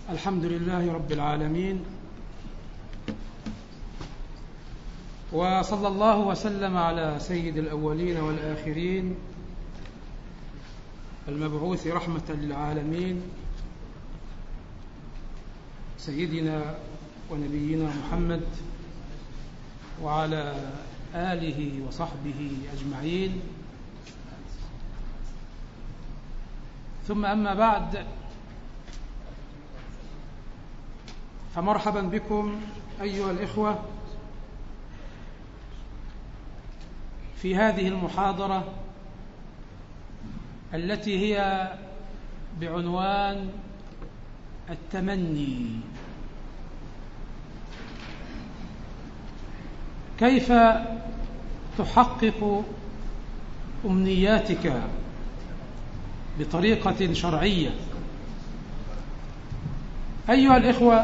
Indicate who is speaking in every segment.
Speaker 1: الحمد لله رب العالمين، وصلى الله وسلم على سيد الأولين والآخرين المبعوث رحمة للعالمين سيدنا ونبينا محمد وعلى آله وصحبه أجمعين. ثم أما بعد، فمرحبا بكم أيها الإخوة في هذه المحاضرة التي هي بعنوان التمني. كيف تحقق أمنياتك بطريقة شرعية؟ أيها الإخوة،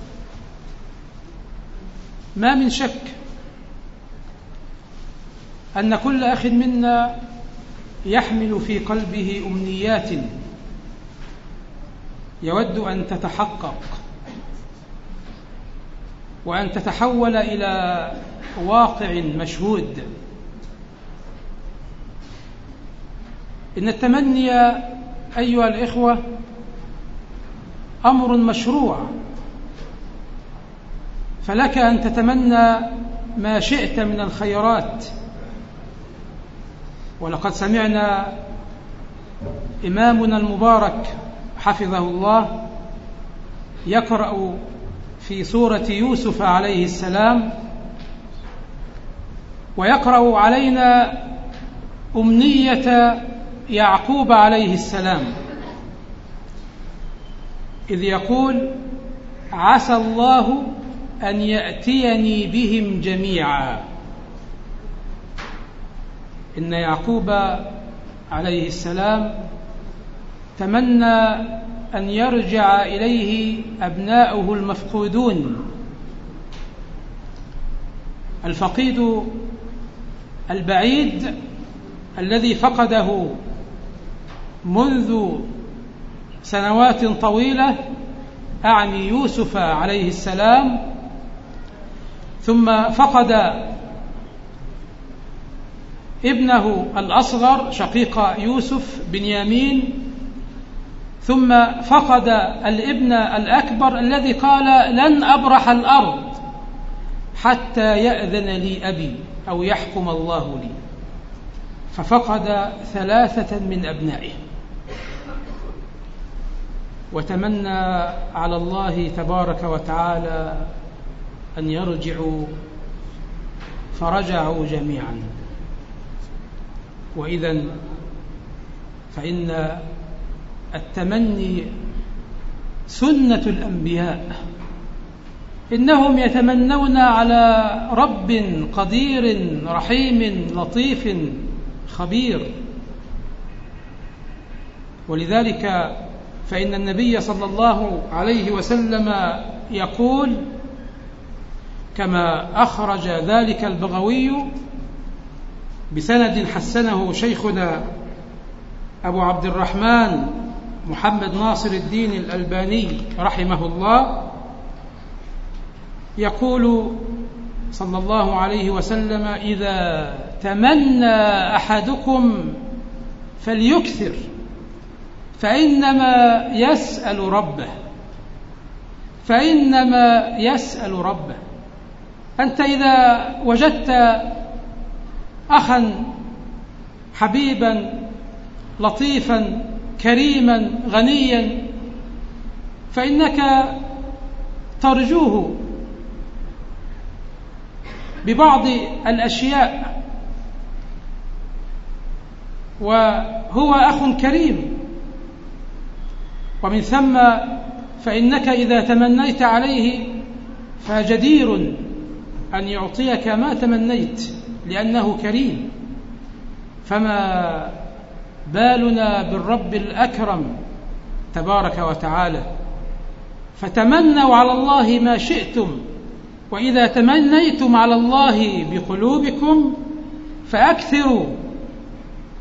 Speaker 1: ما من شك أن كل أخ منا يحمل في قلبه أمنيات يود أن تتحقق وأن تتحول إلى واقع مشهود. إن التمني أيها الإخوة أمر مشروع، فلك أن تتمنى ما شئت من الخيرات. ولقد سمعنا إمامنا المبارك حفظه الله يقرأ في سورة يوسف عليه السلام، ويقرأ علينا أمنية يعقوب عليه السلام، إذ يقول: عسى الله أن يأتيني بهم جميعا. إن يعقوب عليه السلام تمنى أن يرجع إليه أبناؤه المفقودون. الفقيد البعيد الذي فقده منذ سنوات طويلة، أعني يوسف عليه السلام، ثم فقد ابنه الأصغر شقيق يوسف بنيامين، ثم فقد الابن الأكبر الذي قال: لن أبرح الأرض حتى يأذن لي أبي أو يحكم الله لي. ففقد 3 من أبنائه، وتمنى على الله تبارك وتعالى أن يرجعوا، فرجعوا جميعا. وإذن فإن التمني سنة الأنبياء، إنهم يتمنون على رب قدير رحيم لطيف خبير. ولذلك فإن النبي صلى الله عليه وسلم يقول كما أخرج ذلك البغوي بسند حسنه شيخنا أبو عبد الرحمن محمد ناصر الدين الألباني رحمه الله، يقول صلى الله عليه وسلم: إذا تمنى أحدكم فليكثر، فإنما يسأل ربه. أنت إذا وجدت أخا حبيبا لطيفا كريما غنيا، فإنك ترجوه ببعض الأشياء، وهو أخ كريم، ومن ثم فإنك إذا تمنيت عليه فجدير أن يعطيك ما تمنيت لأنه كريم. فما بالنا بالرب الأكرم تبارك وتعالى؟ فتمنوا على الله ما شئتم، وإذا تمنيتم على الله بقلوبكم فأكثروا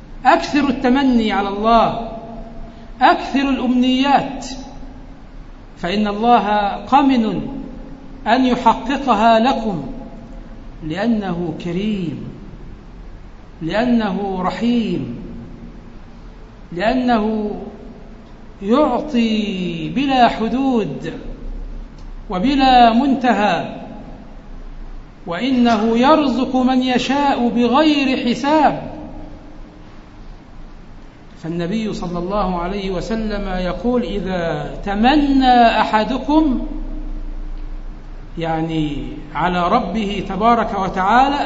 Speaker 1: التمني على الله، أكثر الأمنيات، فإن الله قمن أن يحققها لكم، لأنه كريم، لأنه رحيم، لأنه يعطي بلا حدود وبلا منتهى، وإنه يرزق من يشاء بغير حساب. فالنبي صلى الله عليه وسلم يقول: إذا تمنى أحدكم، يعني على ربه تبارك وتعالى،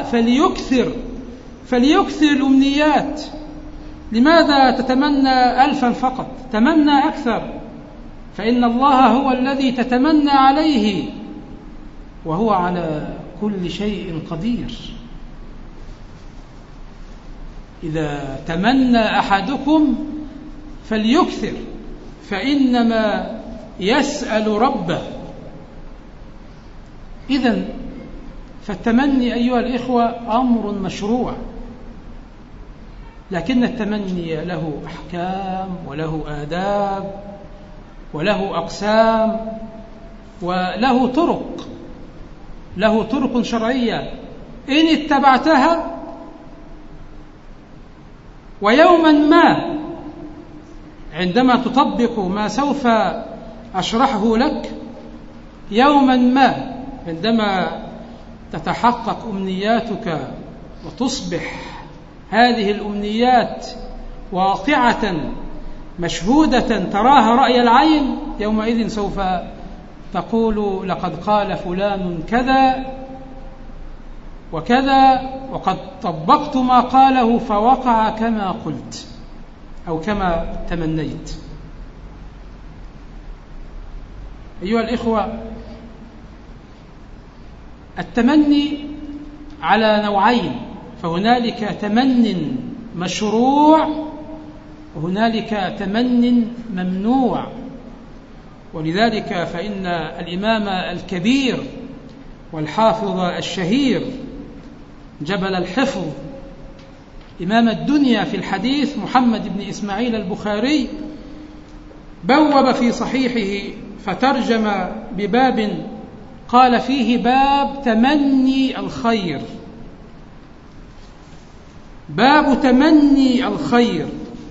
Speaker 1: فليكثر الأمنيات. لماذا تتمنى 1000 فقط؟ تمنى أكثر، فإن الله هو الذي تتمنى عليه، وهو على كل شيء قدير. إذا تمنى أحدكم فليكثر، فإنما يسأل ربه. إذن فالتمني أيها الإخوة أمر مشروع، لكن التمني له أحكام وله آداب وله أقسام وله طرق شرعية إن اتبعتها، ويوما ما عندما تطبق ما سوف أشرحه لك، يوما ما عندما تتحقق أمنياتك وتصبح هذه الأمنيات واقعة مشهودة تراها رأي العين، يومئذ سوف تقول: لقد قال فلان كذا وكذا، وقد طبقت ما قاله فوقع كما قلت أو كما تمنيت. أيها الإخوة، التمني على نوعين، فهنالك تمن مشروع وهنالك تمن ممنوع. ولذلك فإن الإمام الكبير والحافظ الشهير جبل الحفظ إمام الدنيا في الحديث محمد بن إسماعيل البخاري بوب في صحيحه فترجم بباب قال فيه: باب تمني الخير. باب تمني الخير.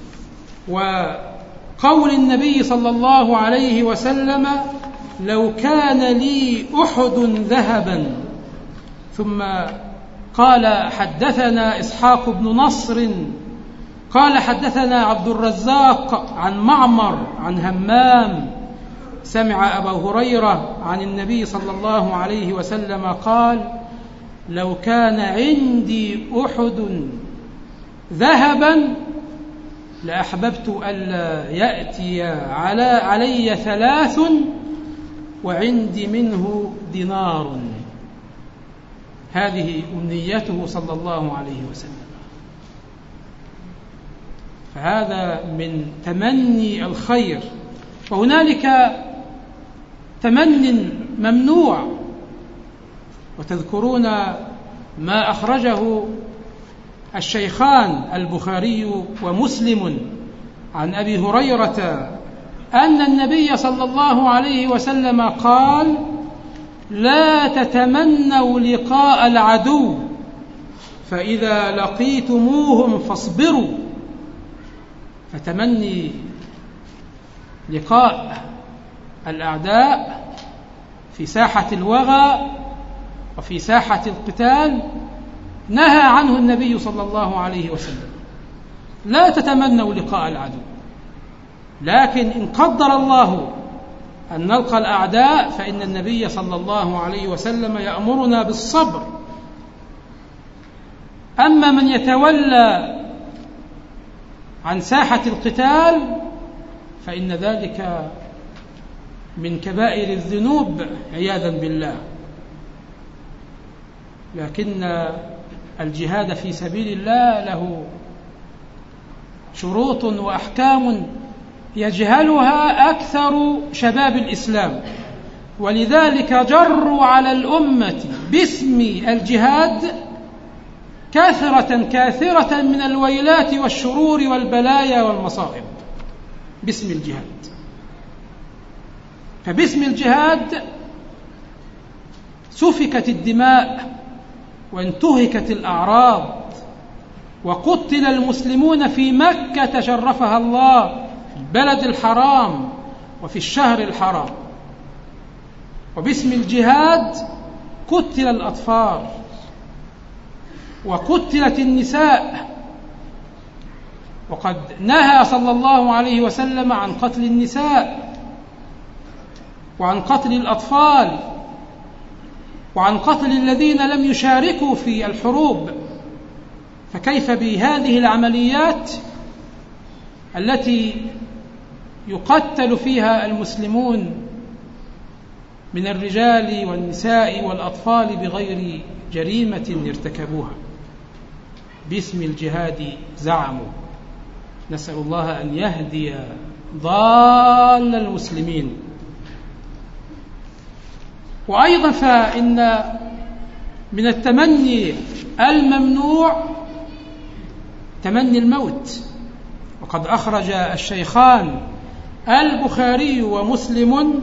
Speaker 1: وقول النبي صلى الله عليه وسلم: لو كان لي أحد ذهبا. ثم قال: حدثنا إسحاق بن نصر قال: حدثنا عبد الرزاق عن معمر عن همام سمع أبا هريرة عن النبي صلى الله عليه وسلم قال: لو كان عندي أحد ذهبا لأحببت ألا يأتي علي 3 وعندي منه دينار. هذه أمنيته صلى الله عليه وسلم. فهذا من تمني الخير. وهنالك تمن ممنوع، وتذكرون ما أخرجه الشيخان البخاري ومسلم عن أبي هريرة أن النبي صلى الله عليه وسلم قال: لا تتمنوا لقاء العدو، فإذا لقيتموهم فاصبروا. فتمني لقاء الأعداء في ساحة الوغى وفي ساحة القتال نهى عنه النبي صلى الله عليه وسلم. لا تتمنوا لقاء العدو، لكن إن قدر الله أن نلقى الأعداء فإن النبي صلى الله عليه وسلم يأمرنا بالصبر. أما من يتولى عن ساحة القتال فإن ذلك من كبائر الذنوب عياذا بالله. لكن الجهاد في سبيل الله له شروط وأحكام يجهلها أكثر شباب الإسلام، ولذلك جروا على الأمة باسم الجهاد كاثرة من الويلات والشرور والبلايا والمصائب باسم الجهاد. فباسم الجهاد سفكت الدماء وانتهكت الأعراض وقتل المسلمون في مكة شرفها الله، في البلد الحرام وفي الشهر الحرام. وباسم الجهاد قتل الأطفال وقتلت النساء، وقد نهى صلى الله عليه وسلم عن قتل النساء وعن قتل الأطفال وعن قتل الذين لم يشاركوا في الحروب. فكيف بهذه العمليات التي يقتل فيها المسلمون من الرجال والنساء والأطفال بغير جريمة ارتكبوها؟ باسم الجهاد زعموا. نسأل الله أن يهدي ضال المسلمين. وأيضا فإن من التمني الممنوع تمني الموت، وقد أخرج الشيخان البخاري ومسلم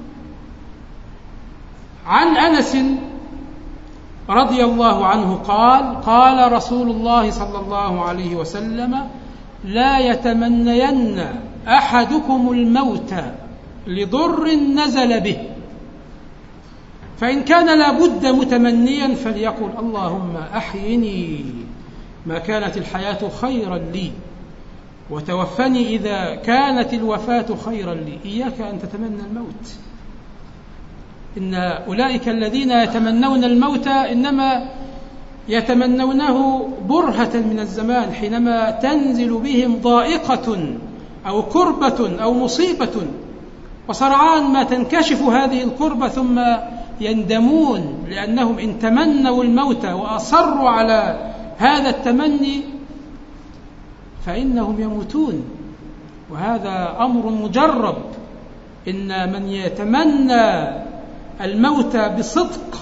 Speaker 1: عن أنس رضي الله عنه قال: قال رسول الله صلى الله عليه وسلم: لا يتمنين أحدكم الموت لضر نزل به، فإن كان لا بد متمنيا فليقل: اللهم أحيني ما كانت الحياة خيرا لي، وتوفني إذا كانت الوفاة خيرا لي. إياك أن تتمنى الموت. إن أولئك الذين يتمنون الموت إنما يتمنونه برهة من الزمان، حينما تنزل بهم ضائقة أو كربة أو مصيبة، وسرعان ما تنكشف هذه الكربة ثم يندمون لأنهم إن تمنوا الموت وأصروا على هذا التمني فإنهم يموتون، وهذا أمر مجرب. إن من يتمنى الموت بصدق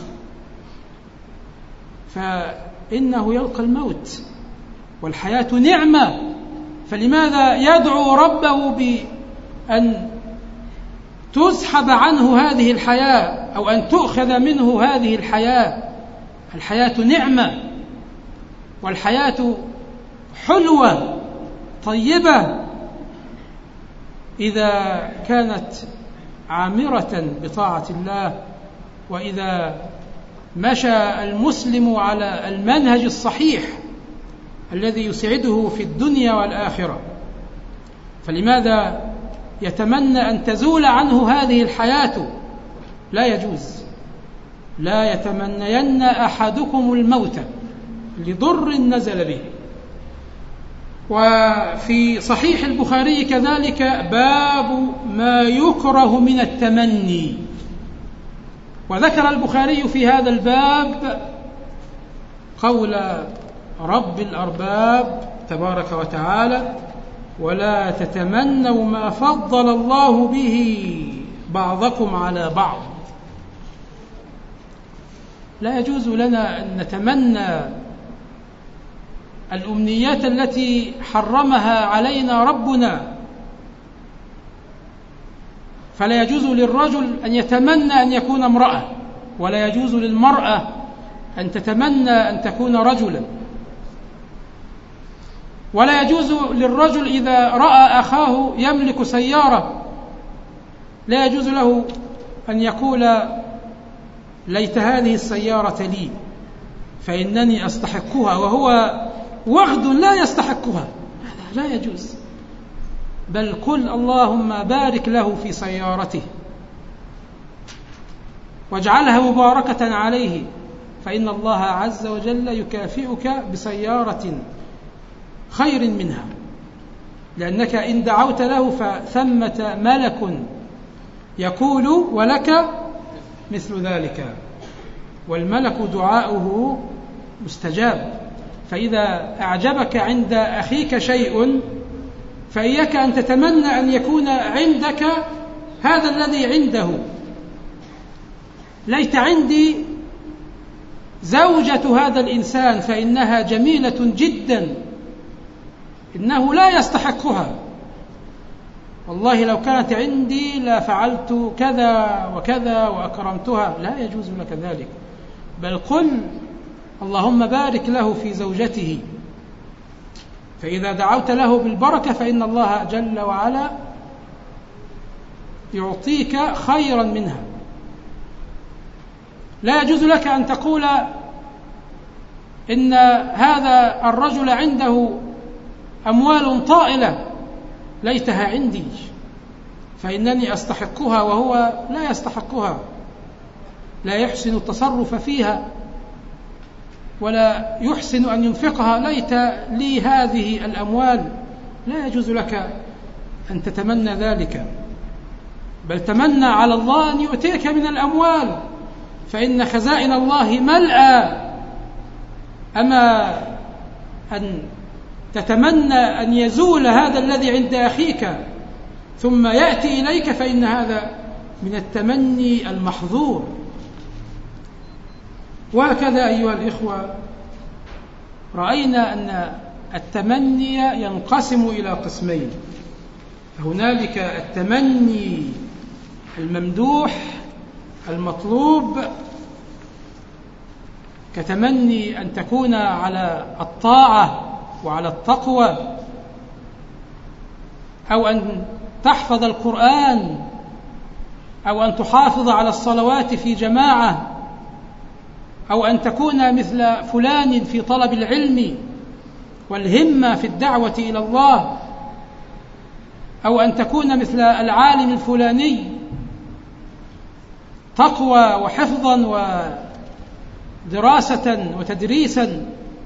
Speaker 1: فإنه يلقى الموت، والحياة نعمة، فلماذا يدعو ربه بأن تسحب عنه هذه الحياة أو أن تؤخذ منه هذه الحياة؟ الحياة نعمة، والحياة حلوة طيبة إذا كانت عامرة بطاعة الله، وإذا مشى المسلم على المنهج الصحيح الذي يسعده في الدنيا والآخرة. فلماذا يتمنى أن تزول عنه هذه الحياة؟ لا يجوز. لا يتمنين أحدكم الموت لضر نزل به. وفي صحيح البخاري كذلك باب ما يكره من التمني، وذكر البخاري في هذا الباب قول رب الأرباب تبارك وتعالى: ولا تتمنوا ما فضل الله به بعضكم على بعض. لا يجوز لنا أن نتمنى الأمنيات التي حرمها علينا ربنا. فلا يجوز للرجل أن يتمنى أن يكون امرأة، ولا يجوز للمرأة أن تتمنى أن تكون رجلا، ولا يجوز للرجل إذا رأى أخاه يملك سيارة لا يجوز له أن يقول: ليت هذه السيارة لي فإنني أستحقها، وهو وغد لا يستحقها. هذا لا يجوز. بل قل: اللهم بارك له في سيارته واجعلها مباركة عليه، فإن الله عز وجل يكافئك بسيارة خير منها، لأنك إن دعوت له فثمة ملك يقول ولك مثل ذلك، والملك دعاؤه مستجاب. فإذا أعجبك عند أخيك شيء فإياك أن تتمنى أن يكون عندك هذا الذي عنده. ليت عندي زوجة هذا الإنسان فإنها جميلة جدا، إنه لا يستحقها. والله لو كانت عندي لفعلت كذا وكذا وأكرمتها، لا يجوز لك ذلك، بل قل اللهم بارك له في زوجته، فإذا دعوت له بالبركة فإن الله جل وعلا يعطيك خيرا منها. لا يجوز لك أن تقول إن هذا الرجل عنده أموال طائلة ليتها عندي فإنني أستحقها وهو لا يستحقها، لا يحسن التصرف فيها ولا يحسن أن ينفقها، ليت لي هذه الأموال. لا يجوز لك أن تتمنى ذلك، بل تمنى على الله أن يؤتيك من الأموال، فإن خزائن الله ملأى. أما أن تتمنى أن يزول هذا الذي عند أخيك ثم يأتي إليك فإن هذا من التمني المحظور. وهكذا أيها الإخوة رأينا أن التمني ينقسم إلى قسمين: هنالك التمني الممدوح المطلوب، كتمني أن تكون على الطاعة وعلى التقوى، أو أن تحفظ القرآن، أو أن تحافظ على الصلوات في جماعة، أو أن تكون مثل فلان في طلب العلم والهمة في الدعوة إلى الله، أو أن تكون مثل العالم الفلاني تقوى وحفظا ودراسة وتدريسا،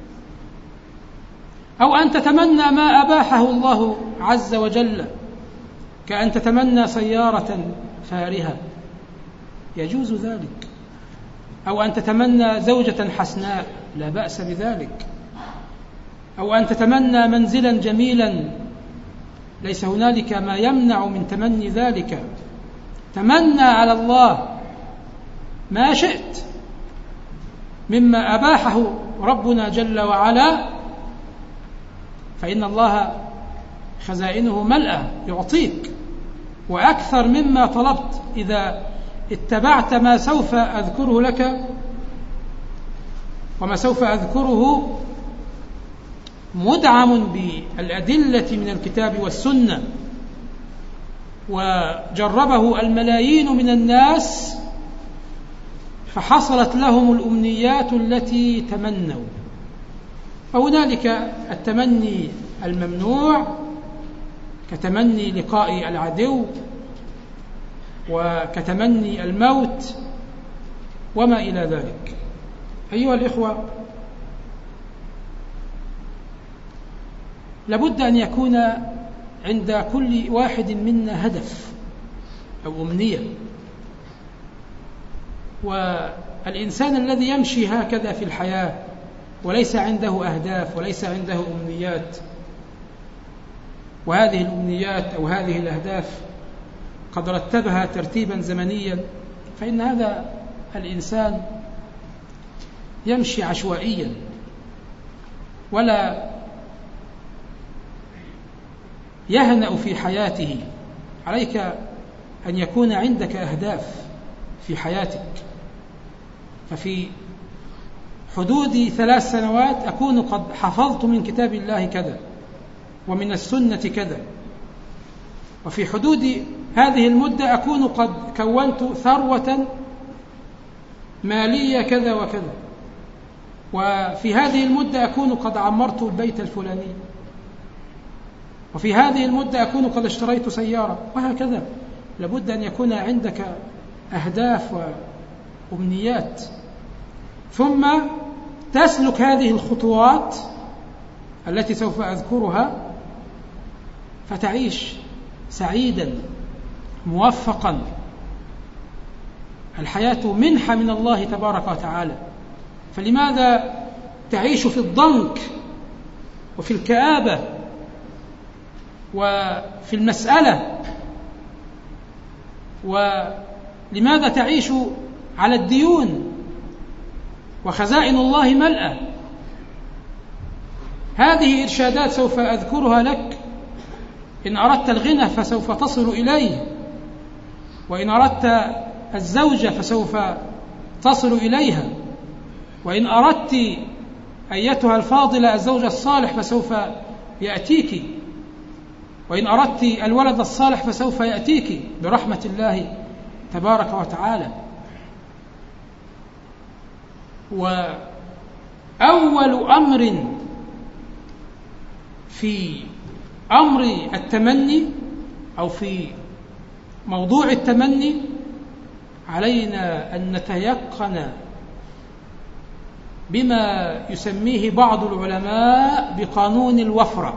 Speaker 1: أو أن تتمنى ما أباحه الله عز وجل، كأن تتمنى سيارة فارهة، يجوز ذلك، أو أن تتمنى زوجة حسناء، لا بأس بذلك، أو أن تتمنى منزلا جميلا، ليس هنالك ما يمنع من تمني ذلك. تمنى على الله ما شئت مما أباحه ربنا جل وعلا، فإن الله خزائنه ملأى يعطيك وأكثر مما طلبت إذا اتبعت ما سوف أذكره لك. وما سوف أذكره مدعم بالأدلة من الكتاب والسنة، وجربه الملايين من الناس فحصلت لهم الأمنيات التي تمنوا. فهنالك التمني الممنوع كتمني لقاء العدو، وكتمني الموت وما إلى ذلك. أيها الإخوة، لابد أن يكون عند كل واحد منا هدف أو أمنية، والإنسان الذي يمشي هكذا في الحياة وليس عنده أهداف وليس عنده أمنيات، وهذه الأمنيات أو هذه الأهداف قد رتبها ترتيبا زمنيا، فإن هذا الإنسان يمشي عشوائيا ولا يهنأ في حياته. عليك أن يكون عندك أهداف في حياتك. ففي حدود 3 سنوات أكون قد حفظت من كتاب الله كذا ومن السنة كذا، وفي حدود هذه المدة أكون قد كونت ثروة مالية كذا وكذا، وفي هذه المدة أكون قد عمرت البيت الفلاني، وفي هذه المدة أكون قد اشتريت سيارة، وهكذا. لابد أن يكون عندك أهداف وأمنيات، ثم تسلك هذه الخطوات التي سوف أذكرها فتعيش سعيدا موفقا. الحياة منحة من الله تبارك وتعالى، فلماذا تعيش في الضنك وفي الكآبة وفي المسألة؟ ولماذا تعيش على الديون وخزائن الله ملأى؟ هذه إرشادات سوف أذكرها لك إن أردت الغنى فسوف تصل إليه، وإن أردت الزوجة فسوف تصل إليها، وإن أردت أيتها الفاضلة الزوج الصالح فسوف يأتيك، وإن أردت الولد الصالح فسوف يأتيك برحمة الله تبارك وتعالى. وأول أمر في أمر التمني أو في موضوع التمني علينا أن نتيقن بما يسميه بعض العلماء بقانون الوفرة،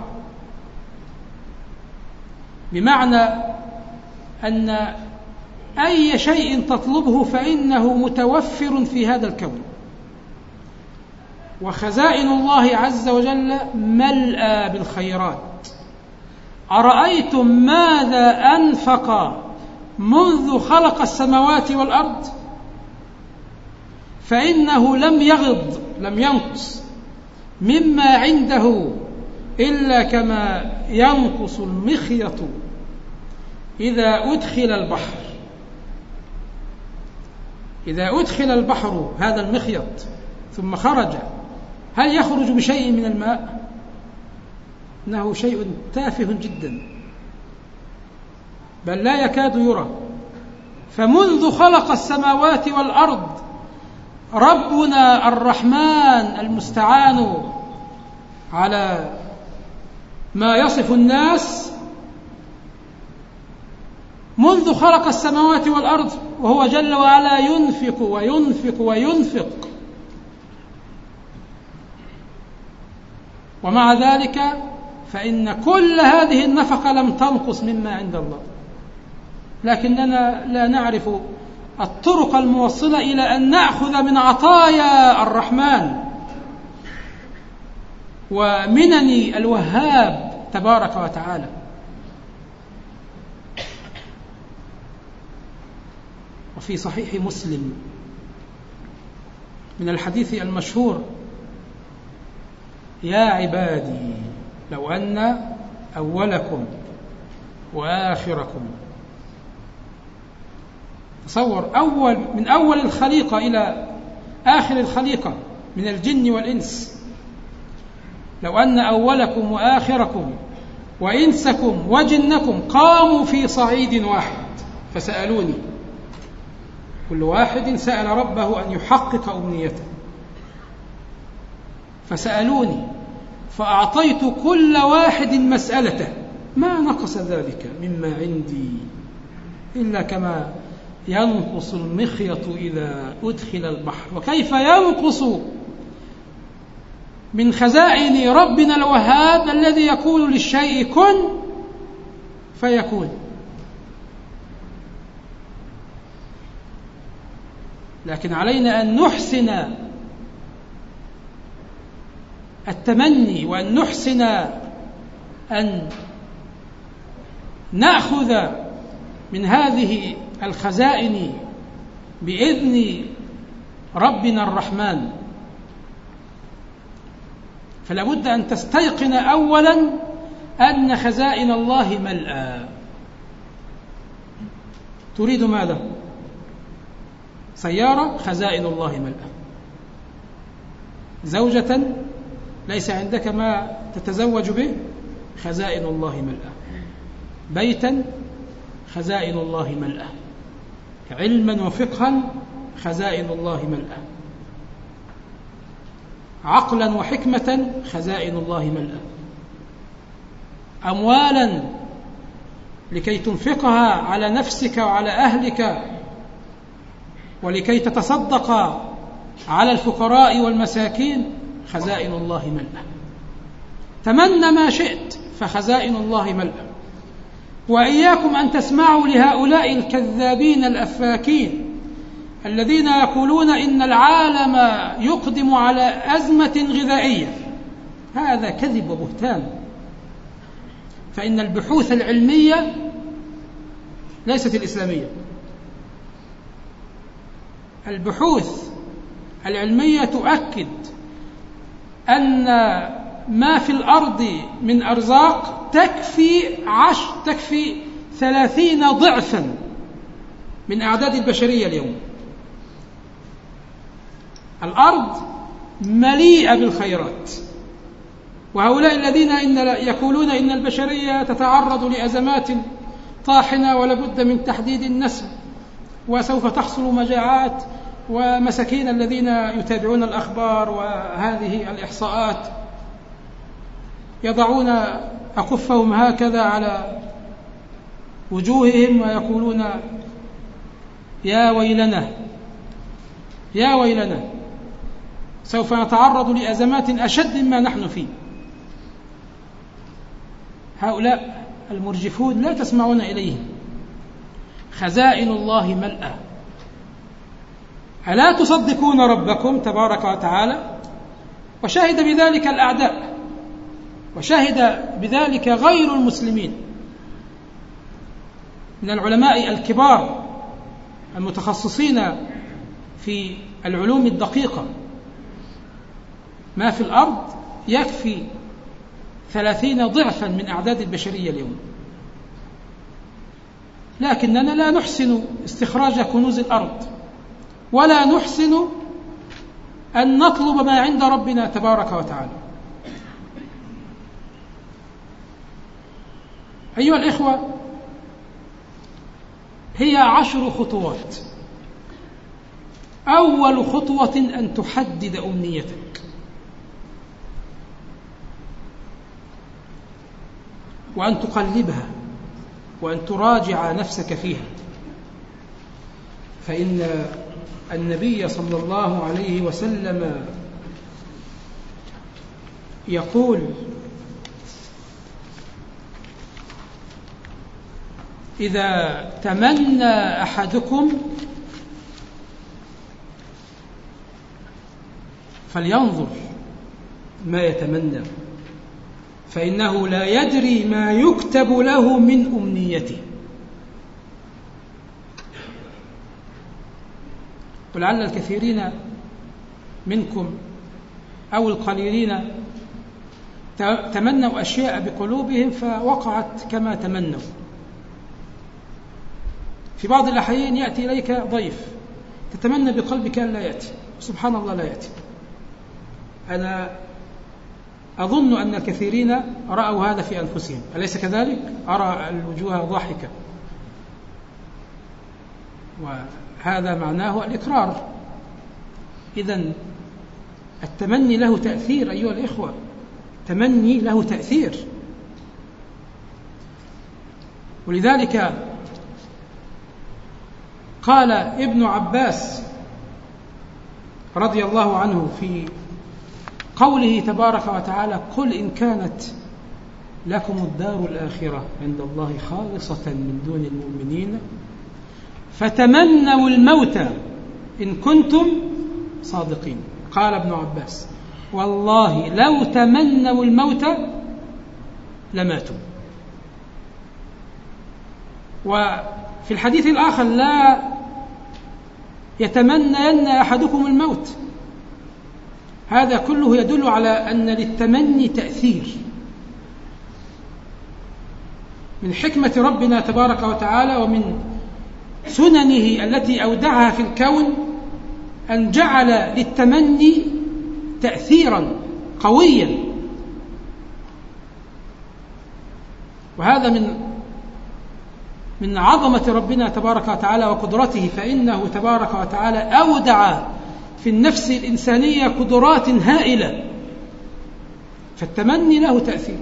Speaker 1: بمعنى أن أي شيء تطلبه فإنه متوفر في هذا الكون، وخزائن الله عز وجل ملأى بالخيرات. أرأيتم ماذا أنفق منذ خلق السماوات والأرض؟ فإنه لم يغض، لم ينقص مما عنده إلا كما ينقص المخيط إذا أدخل البحر. إذا أدخل البحر هذا المخيط ثم خرج، هل يخرج بشيء من الماء؟ إنه شيء تافه جدا، بل لا يكاد يرى. فمنذ خلق السماوات والأرض ربنا الرحمن المستعان على ما يصف الناس، منذ خلق السماوات والأرض وهو جل وعلا ينفق وينفق وينفق، ومع ذلك فإن كل هذه النفقة لم تنقص مما عند الله، لكننا لا نعرف الطرق الموصلة إلى أن نأخذ من عطايا الرحمن ومنن الوهاب تبارك وتعالى. وفي صحيح مسلم من الحديث المشهور: يا عبادي لو أن أولكم وآخركم، تصور من أول الخليقة إلى آخر الخليقة من الجن والإنس، لو أن أولكم وآخركم وإنسكم وجنكم قاموا في صعيد واحد فسألوني، كل واحد سأل ربه أن يحقق أمنيته، فسألوني فأعطيت كل واحد مسألته ما نقص ذلك مما عندي إلا كما ينقص المخيط إذا أدخل البحر. وكيف ينقص من خزائن ربنا الوهاب الذي يقول للشيء كن فيكون. لكن علينا أن نحسن التمني، وأن نحسن أن نأخذ من هذه الخزائن بإذن ربنا الرحمن. فلا بد أن تستيقن أولا أن خزائن الله ملأى. تريد ماذا؟ سيارة، خزائن الله ملأى. زوجة ليس عندك ما تتزوج به، خزائن الله ملأى. بيتا، خزائن الله ملأى. علما وفقها، خزائن الله ملأى. عقلا وحكمة، خزائن الله ملأى. أموالا لكي تنفقها على نفسك وعلى أهلك ولكي تتصدق على الفقراء والمساكين، خزائن الله ملأى. تمنى ما شئت فخزائن الله ملأى. وإياكم أن تسمعوا لهؤلاء الكذابين الأفاكين الذين يقولون إن العالم يقدم على أزمة غذائية. هذا كذب وبهتان، فإن البحوث العلمية ليست الإسلامية. البحوث العلمية تؤكد أن ما في الأرض من أرزاق تكفي 30 ضعفا من أعداد البشرية اليوم. الأرض مليئة بالخيرات، وهؤلاء الذين يقولون إن البشرية تتعرض لأزمات طاحنة ولابد من تحديد النسل وسوف تحصل مجاعات، ومساكين الذين يتابعون الأخبار وهذه الإحصاءات يضعون أكفهم هكذا على وجوههم ويقولون يا ويلنا يا ويلنا، سوف نتعرض لأزمات أشد مما نحن فيه. هؤلاء المرجفون لا تسمعون إليهم، خزائن الله ملأى. ألا تصدقون ربكم تبارك وتعالى؟ وشهد بذلك الأعداء، وشهد بذلك غير المسلمين من العلماء الكبار المتخصصين في العلوم الدقيقة. ما في الأرض يكفي 30 ضعفا من أعداد البشرية اليوم، لكننا لا نحسن استخراج كنوز الأرض، ولا نحسن أن نطلب ما عند ربنا تبارك وتعالى. أيها الإخوة، هي 10 خطوات. أول خطوة أن تحدد أمنيتك، وأن تقلبها، وأن تراجع نفسك فيها، فإن النبي صلى الله عليه وسلم يقول: إذا تمنى أحدكم فلينظر ما يتمنى، فإنه لا يدري ما يكتب له من أمنيته. ولعل الكثيرين منكم أو القليلين تمنوا أشياء بقلوبهم فوقعت كما تمنوا. في بعض الأحيان يأتي إليك ضيف تتمنى بقلبك أن لا يأتي، سبحان الله لا يأتي. أنا أظن أن الكثيرين رأوا هذا في أنفسهم، أليس كذلك؟ أرى الوجوه ضاحكة، وهذا معناه الإقرار. إذن التمني له تأثير أيها الإخوة، التمني له تأثير. ولذلك قال ابن عباس رضي الله عنه في قوله تبارك وتعالى: قل إن كانت لكم الدار الآخرة عند الله خالصة من دون المؤمنين فتمنوا الموت إن كنتم صادقين. قال ابن عباس: والله لو تمنوا الموت لماتوا. وفي الحديث الآخر: لا يتمنين أحدكم الموت. هذا كله يدل على أن للتمني تأثير. من حكمة ربنا تبارك وتعالى ومن سننه التي أودعها في الكون أن جعل للتمني تأثيرا قويا، وهذا من عظمة ربنا تبارك وتعالى وقدرته، فإنه تبارك وتعالى أودع في النفس الإنسانية قدرات هائلة، فالتمني له تأثير.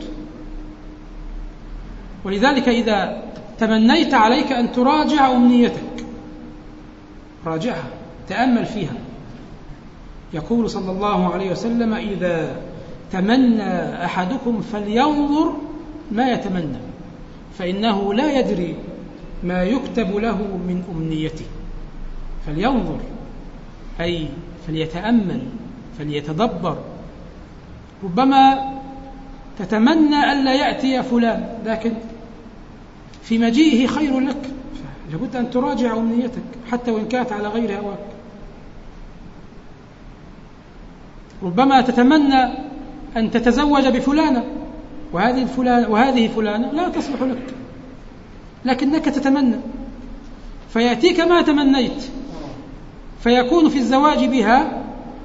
Speaker 1: ولذلك إذا تمنيت عليك أن تراجع أمنيتك، راجعها، تأمل فيها. يقول صلى الله عليه وسلم: إذا تمنى أحدكم فلينظر ما يتمنى، فإنه لا يدري ما يكتب له من أمنيته. فلينظر أي فليتأمل، فليتدبر. ربما تتمنى ألا يأتي فلان، لكن في مجيئه خير لك، لابد أن تراجع أمنيتك حتى وإن كانت على غير هواك. ربما تتمنى أن تتزوج بفلانة، وهذه فلانة لا تصلح لك، لكنك تتمنى، فيأتيك ما تمنيت، فيكون في الزواج بها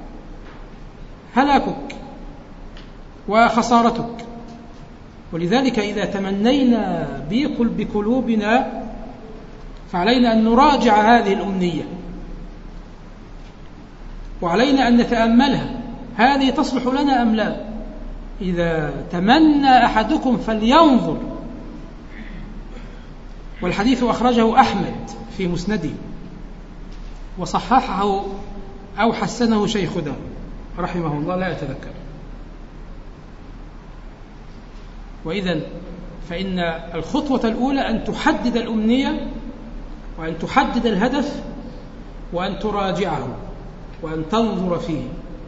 Speaker 1: هلاكك وخسارتك. ولذلك إذا تمنينا بقلوبنا فعلينا أن نراجع هذه الأمنية، وعلينا أن نتأملها، هذه تصلح لنا أم لا؟ إذا تمنى أحدكم فلينظر. والحديث أخرجه أحمد في مسنده، وصححه أو حسنه شيخنا رحمه الله، لا أتذكر. وإذن فإن الخطوة الأولى أن تحدد الأمنية، وأن تحدد الهدف، وأن تراجعه، وأن تنظر فيه.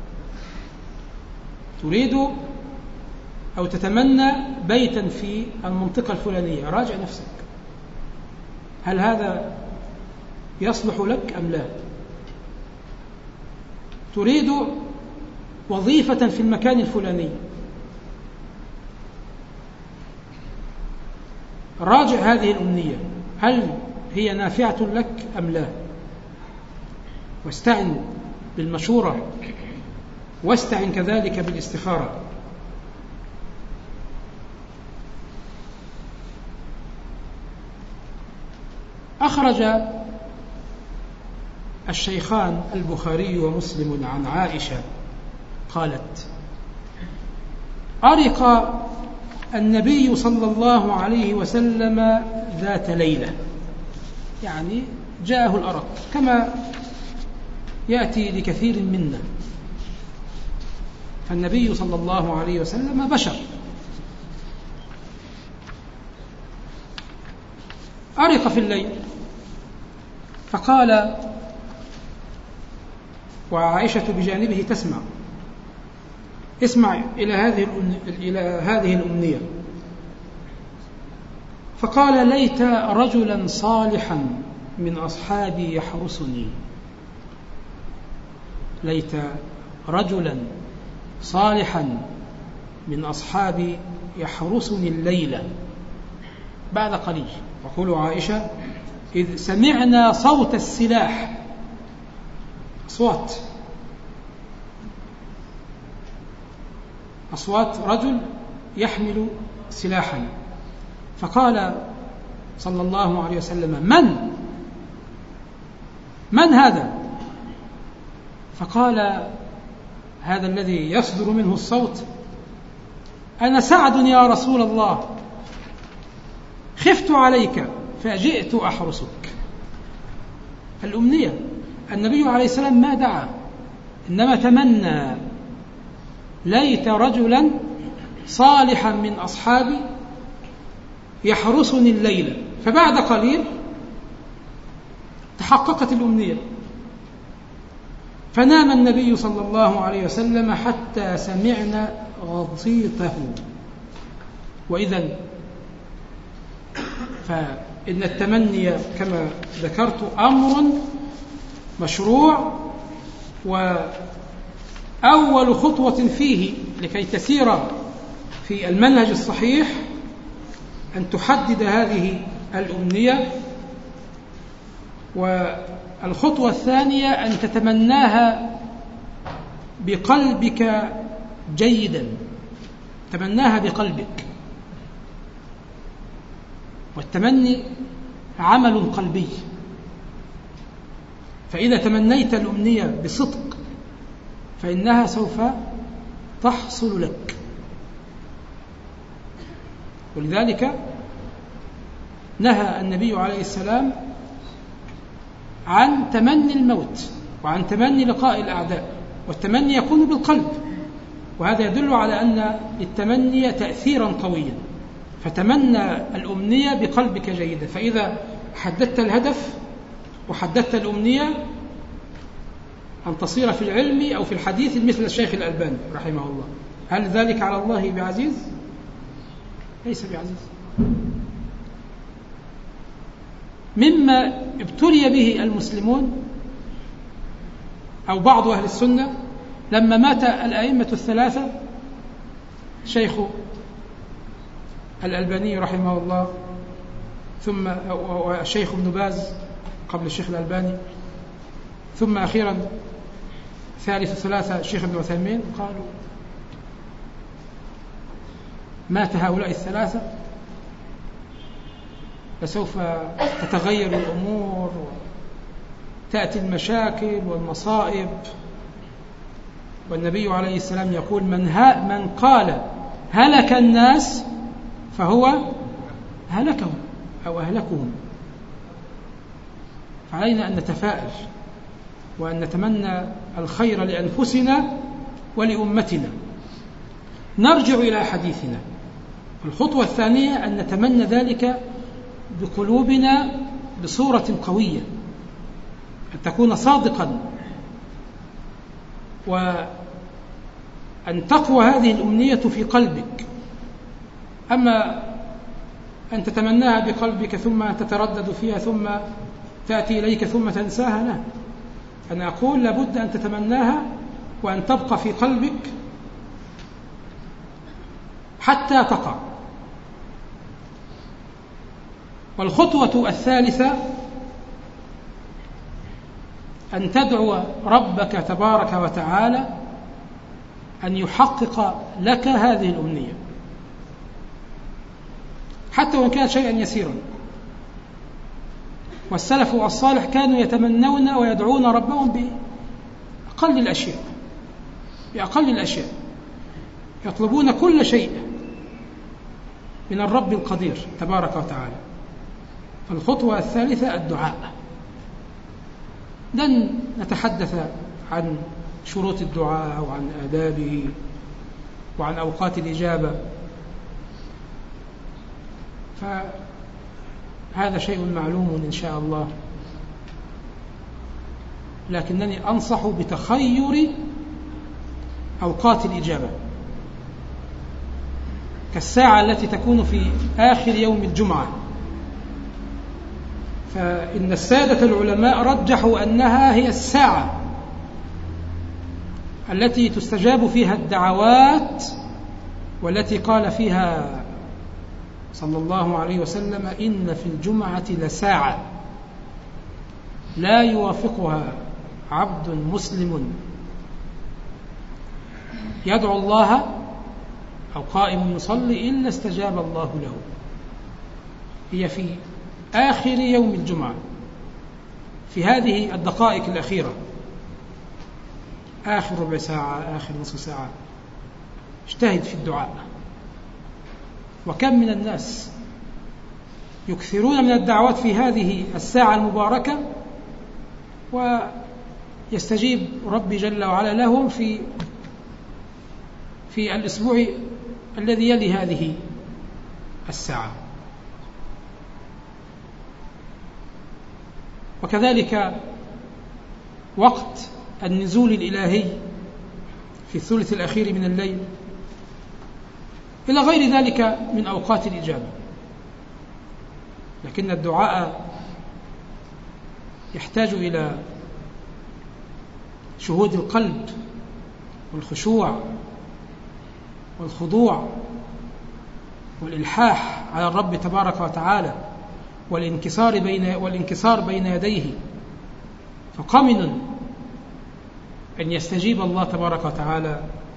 Speaker 1: تريد أو تتمنى بيتا في المنطقة الفلانية، راجع نفسك، هل هذا يصلح لك أم لا؟ تريد وظيفة في المكان الفلاني، راجع هذه الأمنية، هل هي نافعة لك أم لا؟ واستعن بالمشورة، واستعن كذلك بالاستخارة. أخرج الشيخان البخاري ومسلم عن عائشة قالت: أرق النبي صلى الله عليه وسلم ذات ليلة، يعني جاءه الأرق كما يأتي لكثير منا، فالنبي صلى الله عليه وسلم بشر. أرق في الليل، فقال، وعائشة بجانبه تسمع، اسمع إلى هذه الأمنية، فقال: ليت رجلا صالحا من أصحابي يحرسني، ليت رجلا صالحا من أصحابي يحرسني الليلة. بعد قليل تقول عائشة: إذ سمعنا صوت السلاح، أصوات رجل يحمل سلاحا، فقال صلى الله عليه وسلم: من هذا؟ فقال هذا الذي يصدر منه الصوت: أنا سعد يا رسول الله، خفت عليك فجئت أحرسك. الأمنية، النبي عليه السلام ما دعا، إنما تمنى: ليت رجلا صالحا من أصحابي يحرسني الليلة. فبعد قليل تحققت الأمنية، فنام النبي صلى الله عليه وسلم حتى سمعنا غطيطه. وإذن فإن التمني كما ذكرت أمر مشروع، وأول خطوة فيه لكي تسير في المنهج الصحيح أن تحدد هذه الأمنية، والخطوة الثانية أن تتمناها بقلبك جيدا، تمناها بقلبك، والتمني عمل قلبي، فإذا تمنيت الأمنية بصدق فإنها سوف تحصل لك. ولذلك نهى النبي عليه السلام عن تمني الموت وعن تمني لقاء الأعداء، والتمني يكون بالقلب، وهذا يدل على أن للتمني تأثيرا قويا. فتمنى الأمنية بقلبك جيدا، فإذا حددت الهدف وحددت الأمنية أن تصير في العلم أو في الحديث مثل الشيخ الألباني رحمه الله، هل ذلك على الله بعزيز؟ ليس بعزيز. مما ابتلي به المسلمون أو بعض أهل السنة لما مات الأئمة الثلاثة شيخ الألباني رحمه الله، ثم الشيخ ابن باز قبل الشيخ الألباني، ثم أخيرا ثالث ثلاثة الشيخ ابن عثيمين، قالوا مات هؤلاء الثلاثة فسوف تتغير الأمور وتأتي المشاكل والمصائب. والنبي عليه السلام يقول من قال هلك الناس فهو هلكهم أو أهلكهم. علينا أن نتفائل وأن نتمنى الخير لأنفسنا ولأمتنا. نرجع إلى حديثنا. الخطوة الثانية أن نتمنى ذلك بقلوبنا بصورة قوية، أن تكون صادقا، وأن تقوى هذه الأمنية في قلبك. أما أن تتمناها بقلبك ثم تتردد فيها ثم تأتي إليك ثم تنساها، لا. أنا أقول لابد أن تتمناها وأن تبقى في قلبك حتى تقع. والخطوة الثالثة أن تدعو ربك تبارك وتعالى أن يحقق لك هذه الأمنية حتى وإن كانت شيئا يسيرا. والسلف الصالح كانوا يتمنون ويدعون ربهم بأقل الأشياء، يطلبون كل شيء من الرب القدير تبارك وتعالى. الخطوة الثالثة الدعاء. لن نتحدث عن شروط الدعاء وعن آدابه وعن أوقات الإجابة، فهذا شيء معلوم إن شاء الله، لكنني أنصح بتخير أوقات الإجابة، كالساعة التي تكون في آخر يوم الجمعة. فإن السادة العلماء رجحوا أنها هي الساعة التي تستجاب فيها الدعوات، والتي قال فيها صلى الله عليه وسلم: إن في الجمعة لساعة لا يوافقها عبد مسلم يدعو الله أو قائم يصلي إلا استجاب الله له. هي في آخر يوم الجمعة، في هذه الدقائق الأخيرة، آخر ربع ساعة، آخر نصف ساعة، اجتهد في الدعاء. وكم من الناس يكثرون من الدعوات في هذه الساعة المباركة ويستجيب ربي جل وعلا لهم في الأسبوع الذي يلي هذه الساعة. وكذلك وقت النزول الإلهي في الثلث الأخير من الليل، إلى غير ذلك من أوقات الإجابة. لكن الدعاء يحتاج إلى شهود القلب والخشوع والخضوع والإلحاح على الرب تبارك وتعالى والانكسار بين يديه، فقمن أن يستجيب الله تبارك وتعالى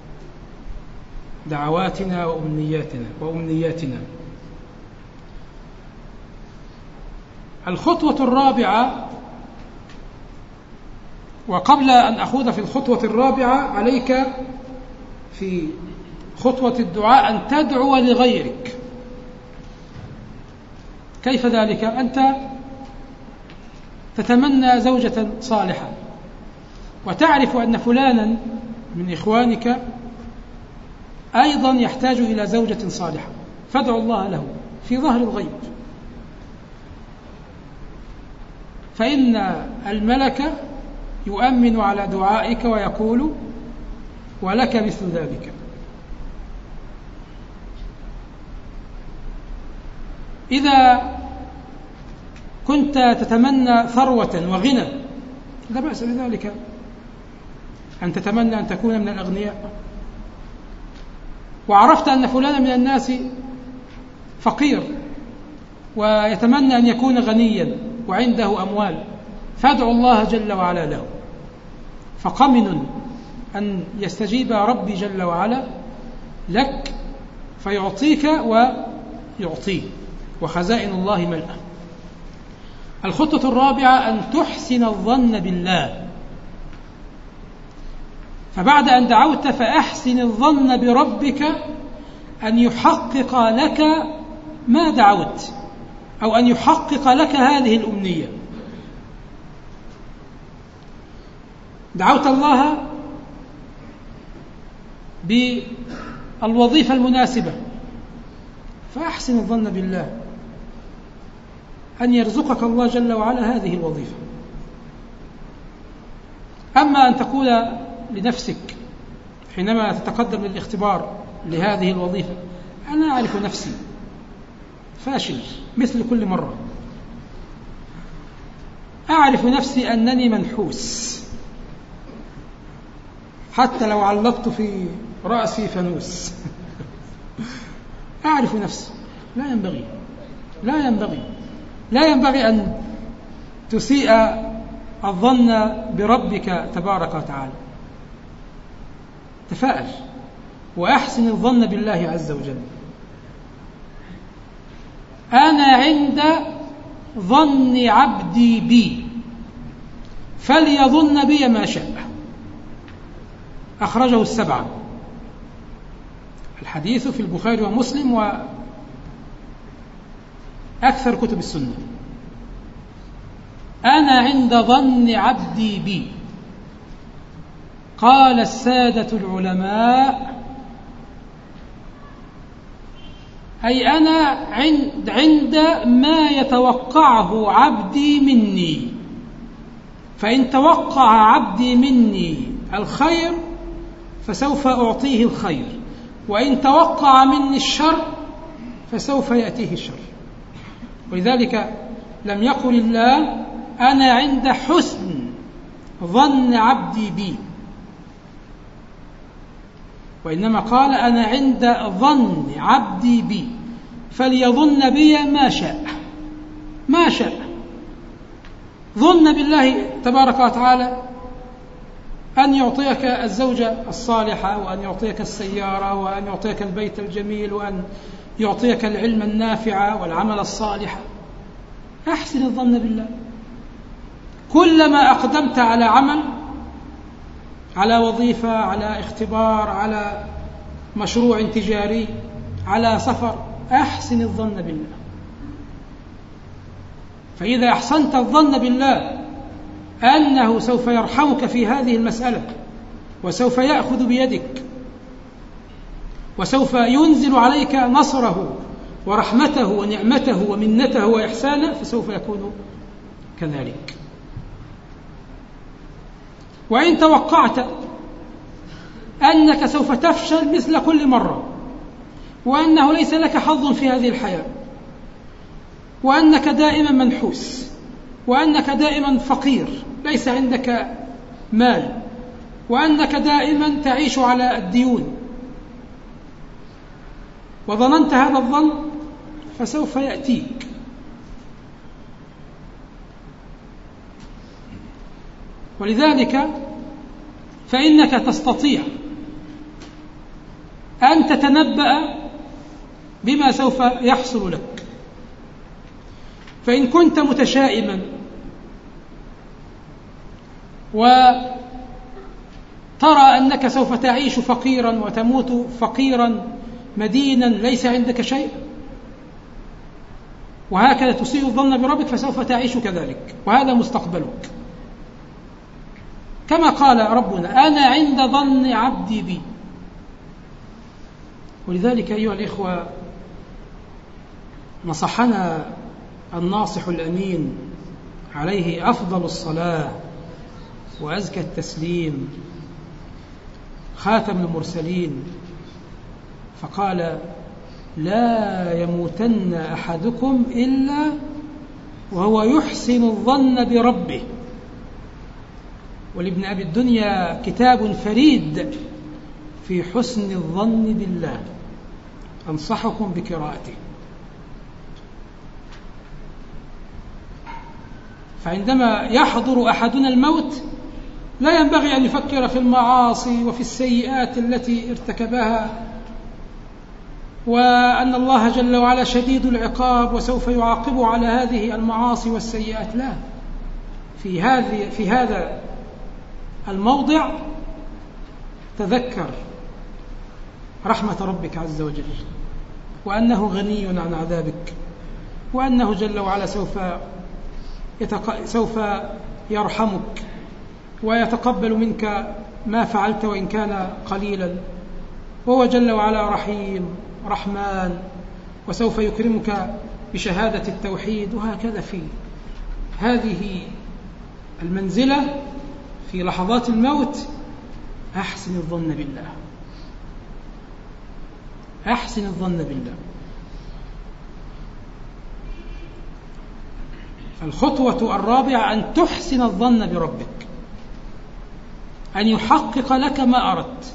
Speaker 1: دعواتنا وأمنياتنا. الخطوة الرابعة، وقبل أن أخوض في الخطوة الرابعة عليك في خطوة الدعاء أن تدعو لغيرك. كيف ذلك؟ أنت تتمنى زوجة صالحة وتعرف أن فلانا من إخوانك أيضا يحتاج إلى زوجة صالحة، فادعو الله له في ظهر الغيب، فإن الملك يؤمن على دعائك ويقول: ولك مثل ذلك. إذا كنت تتمنى ثروة وغنى لا بأس بذلك، أن تتمنى أن تكون من الأغنياء، وعرفت أن فلان من الناس فقير ويتمنى أن يكون غنيا وعنده أموال، فادعو الله جل وعلا له، فقمن أن يستجيب ربي جل وعلا لك فيعطيك ويعطيه، وخزائن الله ملأى. الخطة الرابعة أن تحسن الظن بالله. فبعد أن دعوت فأحسن الظن بربك أن يحقق لك ما دعوت، أو أن يحقق لك هذه الأمنية. دعوت الله بالوظيفة المناسبة، فأحسن الظن بالله أن يرزقك الله جل وعلا هذه الوظيفة. أما أن تقول لنفسك حينما تتقدم للاختبار لهذه الوظيفة: أنا أعرف نفسي فاشل مثل كل مرة، أعرف نفسي أنني منحوس، حتى لو علقت في رأسي فانوس أعرف نفسي. لا ينبغي أن تسيء الظن بربك تبارك وتعالى. تفاءل وأحسن الظن بالله عز وجل. أنا عند ظن عبدي بي فليظن بي ما شاء. أخرجه السبعة. الحديث في البخاري ومسلم وأكثر كتب السنة. أنا عند ظن عبدي بي. قال السادة العلماء: أي أنا عند ما يتوقعه عبدي مني، فإن توقع عبدي مني الخير فسوف أعطيه الخير، وإن توقع مني الشر فسوف يأتيه الشر. ولذلك لم يقل الله: أنا عند حسن ظن عبدي بي، وإنما قال: أنا عند ظن عبدي بي فليظن بي ما شاء. ظن بالله تبارك وتعالى أن يعطيك الزوجة الصالحة، وأن يعطيك السيارة، وأن يعطيك البيت الجميل، وأن يعطيك العلم النافع والعمل الصالح. أحسن الظن بالله. كلما أقدمت على عمل، على وظيفة، على اختبار، على مشروع تجاري، على سفر، أحسن الظن بالله. فإذا أحسنت الظن بالله أنه سوف يرحمك في هذه المسألة، وسوف يأخذ بيدك، وسوف ينزل عليك نصره ورحمته ونعمته ومنته وإحسانه، فسوف يكون كذلك. وإن توقعت أنك سوف تفشل مثل كل مرة، وأنه ليس لك حظ في هذه الحياة، وأنك دائما منحوس، وأنك دائما فقير ليس عندك مال، وأنك دائما تعيش على الديون، وظننت هذا الظن، فسوف يأتيك. ولذلك فإنك تستطيع أن تتنبأ بما سوف يحصل لك. فإن كنت متشائما وترى أنك سوف تعيش فقيرا وتموت فقيرا مدينا ليس عندك شيء، وهكذا تسيء الظن بربك، فسوف تعيش كذلك، وهذا مستقبلك. كما قال ربنا: أنا عند ظن عبدي بي. ولذلك أيها الإخوة، نصحنا الناصح الأمين عليه أفضل الصلاة وأزكى التسليم، خاتم المرسلين، فقال: لا يموتن أحدكم إلا وهو يحسن الظن بربه. ولابن أبي الدنيا كتاب فريد في حسن الظن بالله، أنصحكم بقراءته. فعندما يحضر أحدنا الموت لا ينبغي أن يفكر في المعاصي وفي السيئات التي ارتكبها، وأن الله جل وعلا شديد العقاب وسوف يعاقب على هذه المعاصي والسيئات. لا، في هذا الموضع تذكر رحمة ربك عز وجل، وأنه غني عن عذابك، وأنه جل وعلا سوف يرحمك ويتقبل منك ما فعلت وإن كان قليلا، وهو جل وعلا رحيم رحمن، وسوف يكرمك بشهادة التوحيد. وهكذا في هذه المنزلة في لحظات الموت أحسن الظن بالله، أحسن الظن بالله. فالخطوة الرابعة أن تحسن الظن بربك، أن يحقق لك ما أردت.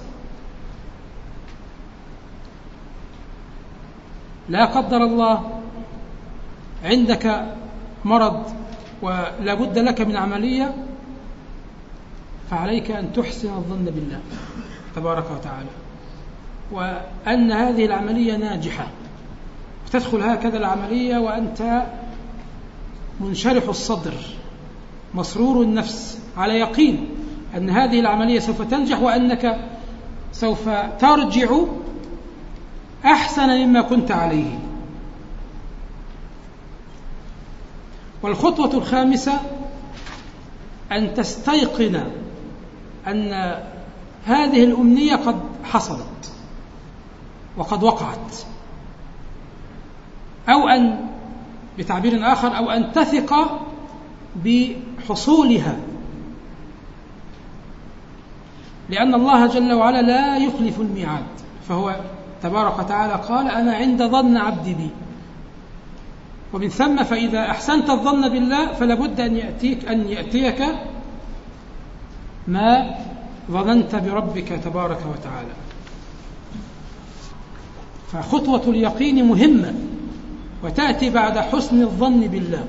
Speaker 1: لا قدر الله عندك مرض ولا بد لك من عملية، فعليك أن تحسن الظن بالله تبارك وتعالى، وأن هذه العملية ناجحة، تدخل هكذا العملية وأنت منشرح الصدر مسرور النفس على يقين أن هذه العملية سوف تنجح، وأنك سوف ترجع أحسن مما كنت عليه. والخطوة الخامسة أن تستيقن أن هذه الأمنية قد حصلت وقد وقعت، أو أن بتعبير آخر أو أن تثق بحصولها، لأن الله جل وعلا لا يخلف الميعاد، فهو تبارك وتعالى قال أنا عند ظن عبدي بي. ومن ثم فإذا أحسنت الظن بالله فلا بد أن يأتيك ما ظننت بربك تبارك وتعالى. فخطوة اليقين مهمة وتأتي بعد حسن الظن بالله.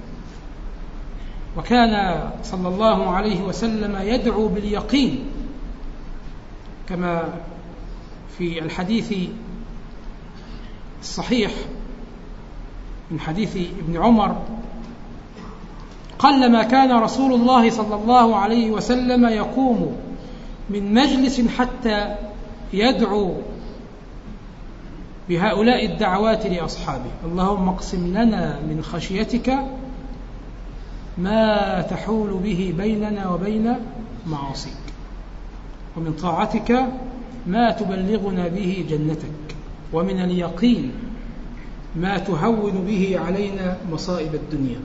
Speaker 1: وكان صلى الله عليه وسلم يدعو باليقين كما في الحديث الصحيح من حديث ابن عمر: قلما كان رسول الله صلى الله عليه وسلم يقوم من مجلس حتى يدعو بهؤلاء الدعوات لأصحابه: اللهم اقسم لنا من خشيتك ما تحول به بيننا وبين معاصيك، ومن طاعتك ما تبلغنا به جنتك، ومن اليقين ما تهون به علينا مصائب الدنيا.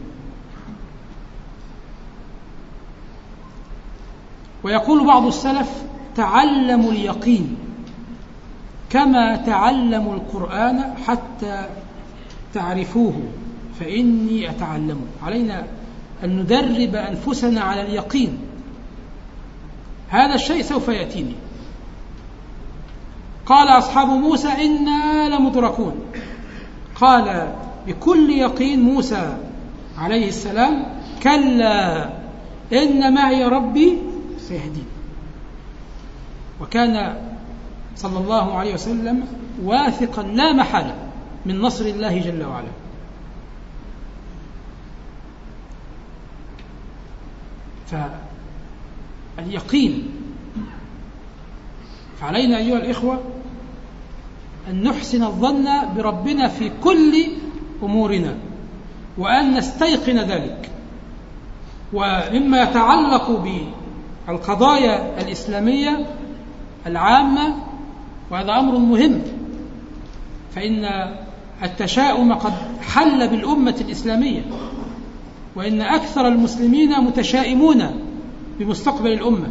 Speaker 1: ويقول بعض السلف: تعلموا اليقين كما تعلموا القرآن حتى تعرفوه فإني أتعلمه. علينا أن ندرب أنفسنا على اليقين، هذا الشيء سوف يأتيني. قال أصحاب موسى: إنا لمدركون. قال بكل يقين موسى عليه السلام: كلا إن معي ربي سيهدين. وكان صلى الله عليه وسلم واثقا لا محالة من نصر الله جل وعلا. فاليقين، فعلينا أيها الإخوة أن نحسن الظن بربنا في كل أمورنا، وأن نستيقن ذلك. ومما يتعلق بالقضايا الإسلامية العامة، وهذا أمر مهم، فإن التشاؤم قد حل بالأمة الإسلامية، وإن أكثر المسلمين متشائمون بمستقبل الأمة.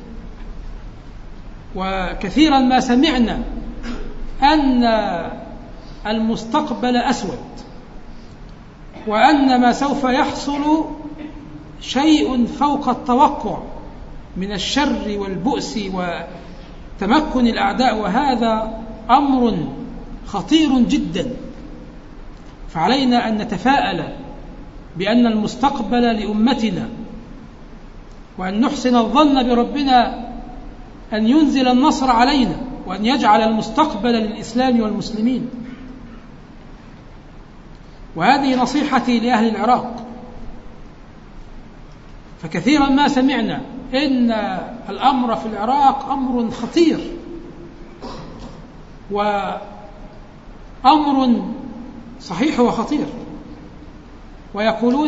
Speaker 1: وكثيرا ما سمعنا أن المستقبل أسود، وأن ما سوف يحصل شيء فوق التوقع من الشر والبؤس تمكن الأعداء، وهذا أمر خطير جدا. فعلينا أن نتفاءل بأن المستقبل لأمتنا، وأن نحسن الظن بربنا أن ينزل النصر علينا، وأن يجعل المستقبل للإسلام والمسلمين. وهذه نصيحتي لأهل العراق. فكثيرا ما سمعنا إن الأمر في العراق أمر خطير، وأمر صحيح وخطير، ويقولون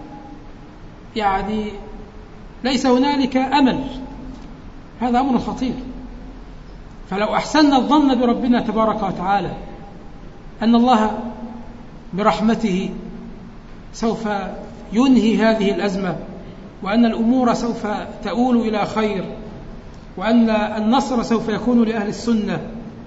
Speaker 1: يعني ليس هنالك أمل. هذا أمر خطير. فلو أحسننا الظن بربنا تبارك وتعالى أن الله برحمته سوف ينهي هذه الأزمة، وأن الأمور سوف تؤول إلى خير، وأن النصر سوف يكون لأهل السنة،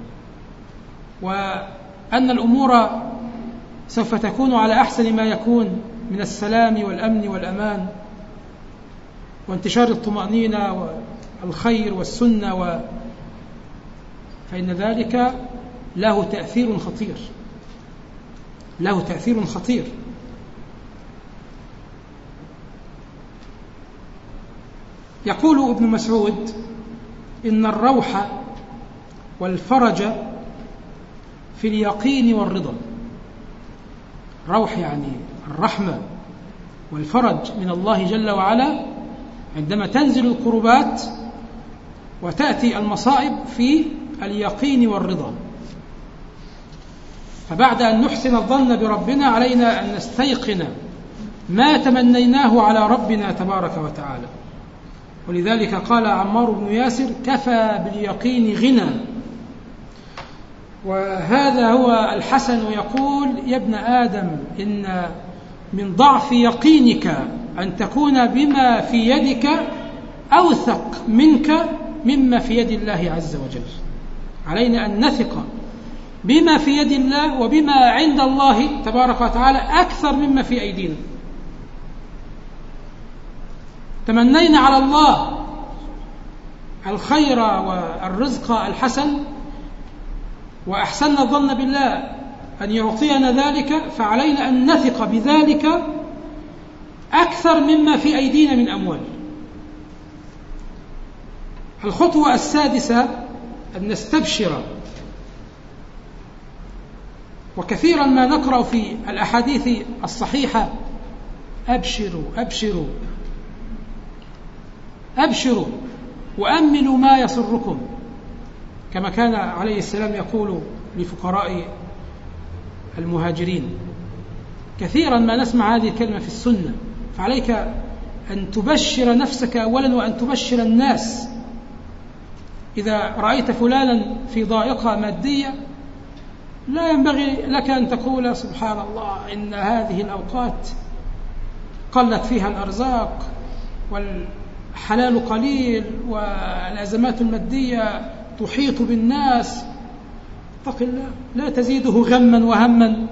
Speaker 1: وأن الأمور سوف تكون على أحسن ما يكون من السلام والأمن والأمان وانتشار الطمأنينة والخير والسنة، فإن ذلك له تأثير خطير، له تأثير خطير. يقول ابن مسعود إن الروح والفرج في اليقين والرضا. روح يعني الرحمة، والفرج من الله جل وعلا عندما تنزل الكربات وتأتي المصائب في اليقين والرضا. فبعد أن نحسن الظن بربنا علينا أن نستيقن ما تمنيناه على ربنا تبارك وتعالى. ولذلك قال عمار بن ياسر: كفى باليقين غنى. وهذا هو الحسن يقول: يا ابن آدم، إن من ضعف يقينك أن تكون بما في يدك أوثق منك مما في يد الله عز وجل. علينا أن نثق بما في يد الله وبما عند الله تبارك وتعالى أكثر مما في أيدينا. تمنينا على الله الخير والرزق الحسن، وأحسننا الظن بالله أن يعطينا ذلك، فعلينا أن نثق بذلك أكثر مما في أيدينا من أموال. الخطوة السادسة أن نستبشر. وكثيرا ما نقرأ في الأحاديث الصحيحة: أبشروا أبشروا أبشروا وأملوا ما يسركم، كما كان عليه السلام يقول لفقراء المهاجرين. كثيرا ما نسمع هذه الكلمة في السنة. فعليك أن تبشر نفسك أولا، وأن تبشر الناس. إذا رأيت فلانا في ضائقة مادية لا ينبغي لك أن تقول: سبحان الله، إن هذه الأوقات قلت فيها الأرزاق والحلال قليل والأزمات المادية تحيط بالناس. اتق الله، لا تزيده غما وهما.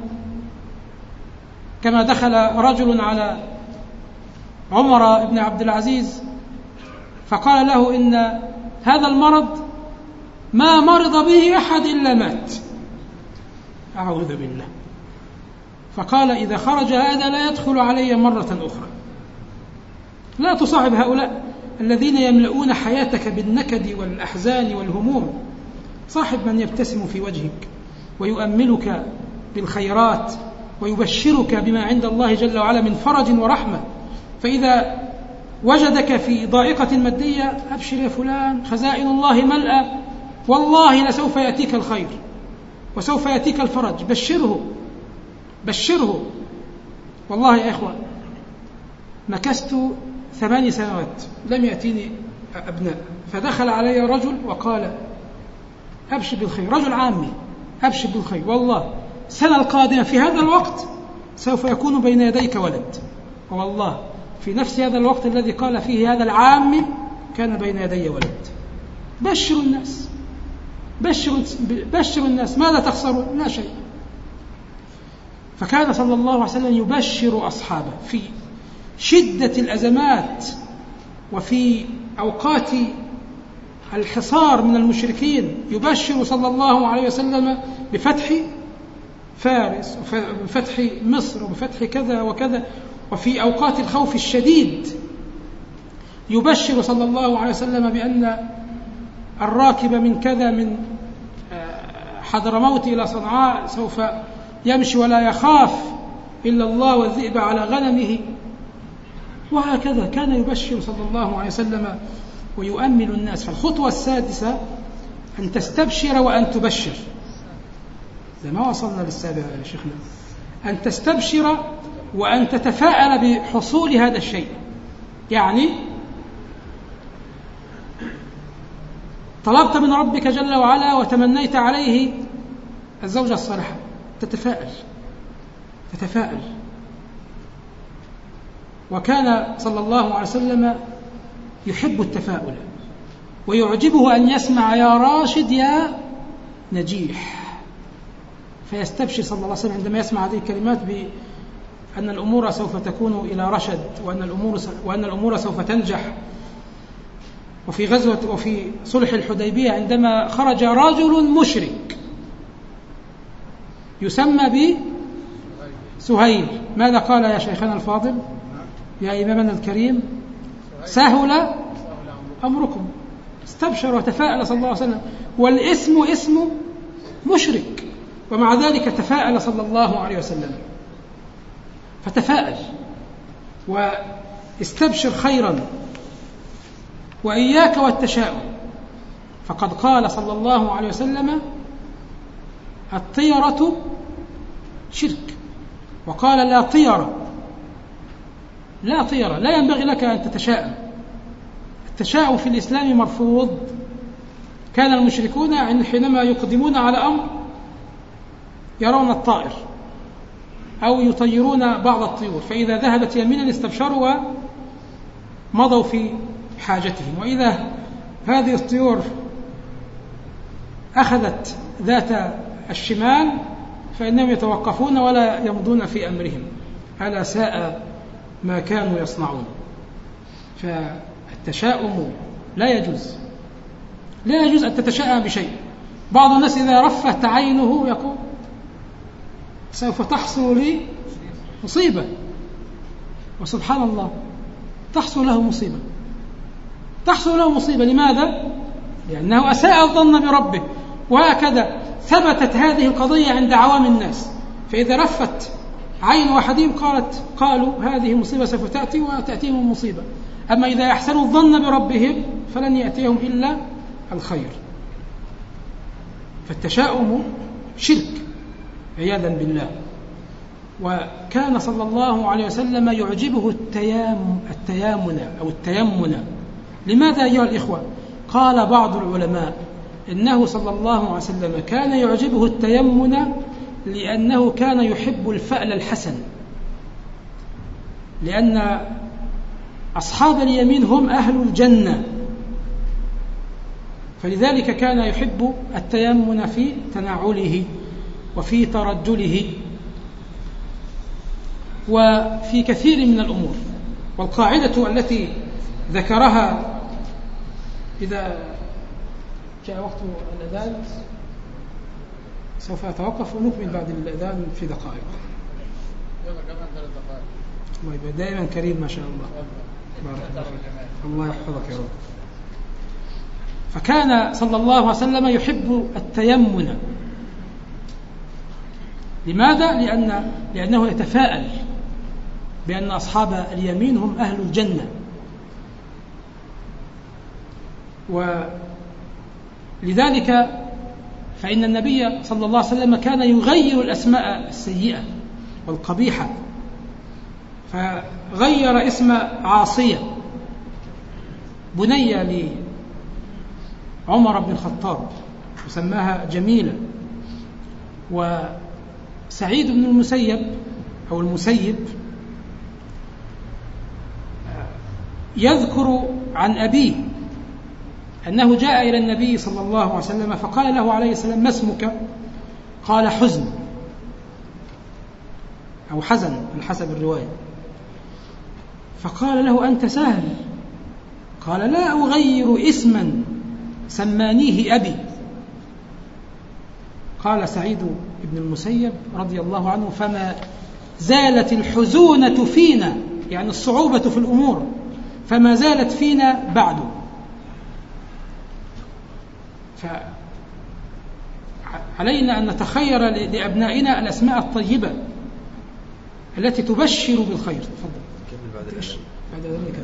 Speaker 1: كما دخل رجل على عمر بن عبد العزيز فقال له: إن هذا المرض ما مرض به أحد إلا مات. أعوذ بالله. فقال: إذا خرج هذا لا يدخل علي مرة أخرى. لا تصاحب هؤلاء الذين يملؤون حياتك بالنكد والأحزان والهموم. صاحب من يبتسم في وجهك ويؤملك بالخيرات ويبشرك بما عند الله جل وعلا من فرج ورحمة. فإذا وجدك في ضائقة مادية: أبشر يا فلان، خزائن الله ملأى، والله لسوف يأتيك الخير وسوف يأتيك الفرج. بشره بشره. والله يا إخوة، مكثت 8 سنوات لم يأتيني أبناء، فدخل علي رجل وقال: أبشر بالخير، رجل عامي، أبشر بالخير، والله السنة القادمة في هذا الوقت سوف يكون بين يديك ولد. والله في نفس هذا الوقت الذي قال فيه هذا العامي كان بين يدي ولد. بشروا الناس، بشروا الناس، ماذا تخسرون؟ لا شيء. فكان صلى الله عليه وسلم يبشر أصحابه في شدة الأزمات وفي أوقات الحصار من المشركين يبشر صلى الله عليه وسلم بفتح فارس وبفتح مصر وبفتح كذا وكذا، وفي أوقات الخوف الشديد يبشر صلى الله عليه وسلم بأن الراكب من كذا من حضرموت إلى صنعاء سوف يمشي ولا يخاف إلا الله والذئب على غنمه، وهكذا كان يبشر صلى الله عليه وسلم ويؤمل الناس. فالخطوة السادسة أن تستبشر وأن تبشر، زي ما وصلنا للسابع يا شيخنا، أن تستبشر وأن تتفاءل بحصول هذا الشيء. يعني طلبت من ربك جل وعلا وتمنيت عليه الزوجة الصالحة، تتفاءل. وكان صلى الله عليه وسلم يحب التفاؤل، ويعجبه أن يسمع يا راشد يا نجيح، فيستبشر صلى الله عليه وسلم عندما يسمع هذه الكلمات بأن الأمور سوف تكون إلى رشد، وأن الأمور سوف تنجح. وفي صلح الحديبية عندما خرج رجل مشرك يسمى بسهيل، ماذا قال يا شيخنا الفاضل يا إمامنا الكريم؟ سهل أمركم. استبشر وتفاءل صلى الله عليه وسلم، والاسم اسم مشرك، ومع ذلك تفاءل صلى الله عليه وسلم. فتفاءل واستبشر خيرا، وإياك والتشاؤم، فقد قال صلى الله عليه وسلم الطيرة شرك، وقال لا طيرة، لا ينبغي لك أن تتشاءم. التشاؤم في الإسلام مرفوض. كان المشركون حينما يقدمون على أمر يرون الطائر أو يطيرون بعض الطيور، فإذا ذهبت يمينا استبشروا ومضوا في حاجتهم، وإذا هذه الطيور أخذت ذات الشمال فإنهم يتوقفون ولا يمضون في أمرهم. ألا ساء ما كانوا يصنعون. فالتشاؤم لا يجوز أن تتشاءم بشيء. بعض الناس إذا رفت عينه يقول سوف تحصل لي مصيبة، وسبحان الله تحصل له مصيبة. لماذا؟ لأنه أساء الظن بربه. وهكذا ثبتت هذه القضية عند عوام الناس، فإذا رفت عين أحدهم قالوا هذه مصيبة سوف تأتي وتأتيهم مصيبة. أما إذا أحسنوا الظن بربهم فلن يأتيهم إلا الخير. فالتشاؤم شرك عياذا بالله. وكان صلى الله عليه وسلم يعجبه التيمن. لماذا أيها الإخوة؟ قال بعض العلماء إنه صلى الله عليه وسلم كان يعجبه التيمن لأنه كان يحب الفأل الحسن، لأن أصحاب اليمين هم أهل الجنة، فلذلك كان يحب التيمن في تناوله وفي ترجله وفي كثير من الأمور. والقاعدة التي ذكرها إذا جاء وقت الأذان سوف أتوقف ونكمل بعد الأذان في دقائق. الله يبقى دائما كريم ما شاء الله. الله يحفظك يا رب. فكان صلى الله عليه وسلم يحب التيمن. لماذا؟ لأنه يتفاءل بأن أصحاب اليمين هم أهل الجنة. ولذلك فإن النبي صلى الله عليه وسلم كان يغير الأسماء السيئة والقبيحة، فغير اسم عاصية بنية لعمر بن الخطاب وسماها جميلة. وسعيد بن المسيب أو المسيب يذكر عن أبيه أنه جاء إلى النبي صلى الله عليه وسلم فقال له عليه السلام ما اسمك؟ قال حزن أو حزن من حسب الرواية. فقال له أنت سهل. قال لا أغير اسما سمانيه أبي. قال سعيد بن المسيب رضي الله عنه: فما زالت الحزونة فينا، يعني الصعوبة في الأمور، فما زالت فينا بعد. فعلينا أن نتخير لأبنائنا الأسماء الطيبة التي تبشر بالخير. تفضل. بعد ذلك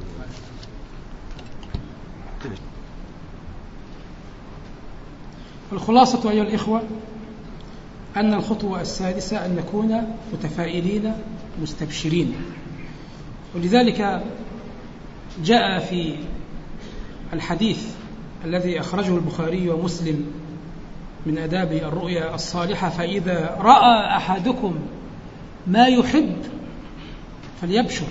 Speaker 1: الخلاصة أيها الإخوة أن الخطوة السادسة أن نكون متفائلين مستبشرين. ولذلك جاء في الحديث الذي أخرجه البخاري ومسلم من آداب الرؤيا الصالحة: فإذا رأى أحدكم ما يحب فليبشر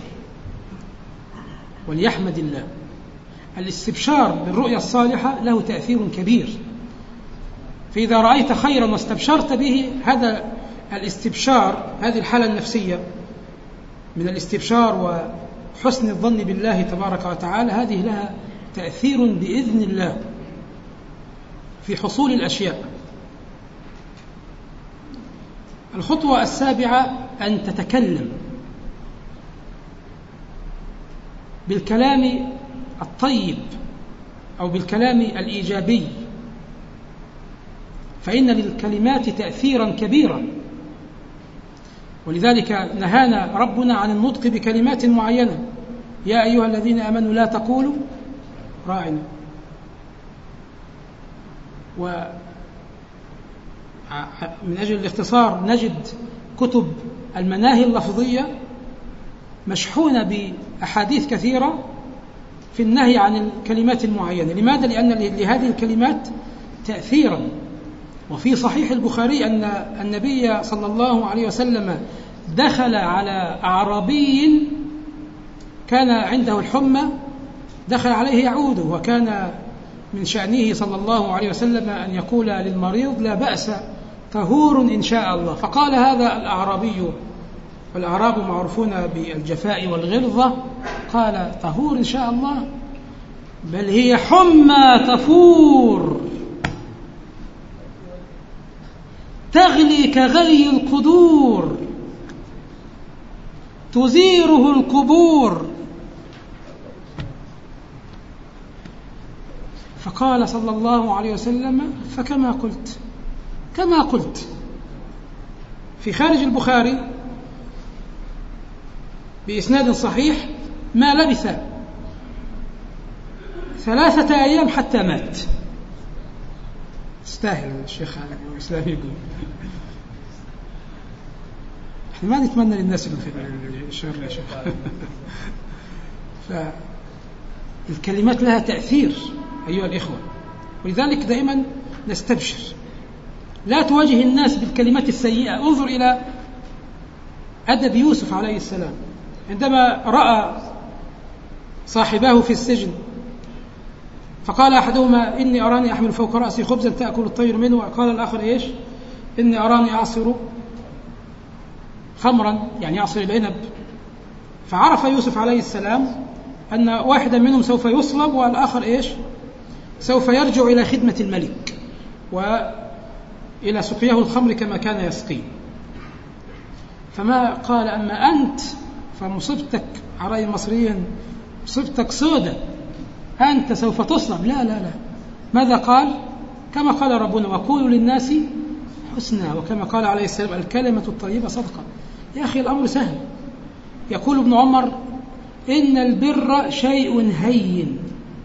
Speaker 1: وليحمد الله. الاستبشار بالرؤيا الصالحة له تأثير كبير. فإذا رأيت خيرا واستبشرت به، هذا الاستبشار، هذه الحالة النفسية من الاستبشار وحسن الظن بالله تبارك وتعالى، هذه لها تأثير بإذن الله في حصول الأشياء. الخطوة السابعة أن تتكلم بالكلام الطيب أو بالكلام الإيجابي، فإن للكلمات تأثيرا كبيرا. ولذلك نهانا ربنا عن النطق بكلمات معينة: يا أيها الذين آمنوا لا تقولوا راعنا. ومن أجل الاختصار نجد كتب المناهي اللفظية مشحونة بأحاديث كثيرة في النهي عن الكلمات المعينة. لماذا؟ لأن لهذه الكلمات تأثيرا. وفي صحيح البخاري أن النبي صلى الله عليه وسلم دخل على أعرابي كان عنده الحمى، دخل عليه يعوده، وكان من شأنه صلى الله عليه وسلم أن يقول للمريض: لا بأس، طهور إن شاء الله. فقال هذا الأعرابي، والأعراب معروفون بالجفاء والغلظة، قال: طهور إن شاء الله؟ بل هي حمى تفور تغلي كغلي القدور تزيره القبور. فقال صلى الله عليه وسلم: فكما قلت، كما قلت. في خارج البخاري بإسناد صحيح: ما لبث 3 أيام حتى مات. استاهل الشيخ الإسلام يقول. احنا ما نتمنى للناس اللي في الشر يا شيخ. فالكلمات لها تأثير أيها الإخوة، ولذلك دائما نستبشر. لا تواجه الناس بالكلمات السيئة. انظر إلى أدب يوسف عليه السلام عندما رأى صاحباه في السجن، فقال أحدهما: إني أراني أحمل فوق رأسي خبزا تأكل الطير منه، وقال الآخر: إيش؟ إني أراني أعصر خمرا، يعني أعصر العنب. فعرف يوسف عليه السلام أن واحدا منهم سوف يصلب، والآخر إيش؟ سوف يرجع إلى خدمة الملك وإلى سقيه الخمر كما كان يسقي. فما قال: أما أنت فمصيبتك، على المصريين مصيبتك سودة، أنت سوف تصلب. لا لا لا. ماذا قال؟ كما قال ربنا: وقولوا للناس حسنا، وكما قال عليه السلام: الكلمة الطيبة صدقة. يا أخي الأمر سهل. يقول ابن عمر: إن البر شيء هين،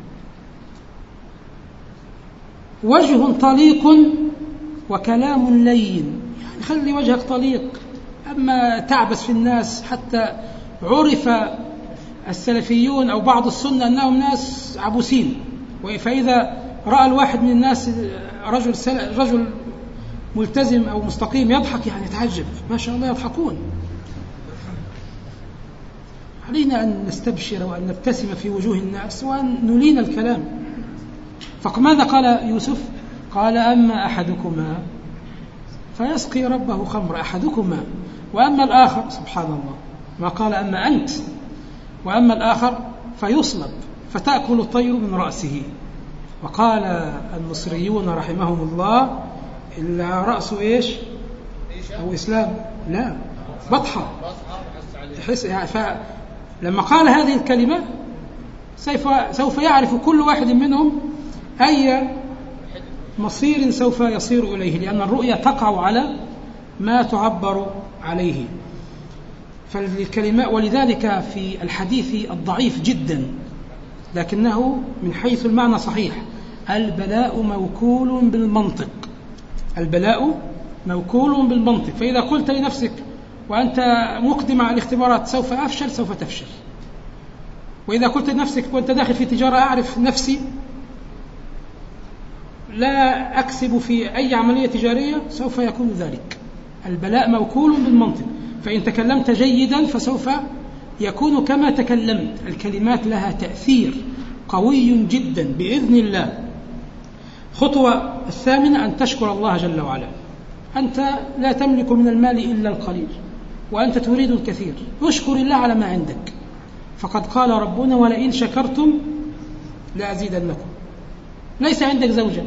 Speaker 1: وجه طليق وكلام لين. يعني خلي وجهك طليق، أما تعبس في الناس. حتى عرف السلفيون أو بعض السنة أنهم ناس عبوسين، فإذا رأى الواحد من الناس رجل ملتزم أو مستقيم يضحك، يعني يتعجب، ما شاء الله يضحكون. علينا أن نستبشر وأن نبتسم في وجوه الناس وأن نلين الكلام. فماذا قال يوسف؟ قال: أما أحدكما فيسقي ربه خمر، أحدكما، وأما الآخر، سبحان الله، ما قال أما أنت، وأما الآخر فيصلب فتأكل الطير من رأسه. وقال المصريون رحمهم الله إلا رأسه إيش أو إسلام، لا بطحة تحس يعني. فلما قال هذه الكلمة سوف يعرف كل واحد منهم أي مصير سوف يصير إليه، لأن الرؤية تقع على ما تعبر عليه. فالكلمة ولذلك في الحديث الضعيف جدا لكنه من حيث المعنى صحيح: البلاء موكول بالمنطق. البلاء موكول بالمنطق. فإذا قلت لنفسك وأنت مقدم على الاختبارات سوف أفشل، سوف تفشل. وإذا قلت لنفسك وأنت داخل في تجارة أعرف نفسي لا أكسب في أي عملية تجارية، سوف يكون ذلك. البلاء موكول بالمنطق. فإن تكلمت جيدا فسوف يكون كما تكلمت. الكلمات لها تأثير قوي جدا بإذن الله. خطوة الثامنة أن تشكر الله جل وعلا. أنت لا تملك من المال إلا القليل وأنت تريد الكثير، اشكر الله على ما عندك. فقد قال ربنا: ولئن شكرتم لأزيدنكم. ليس عندك زوجة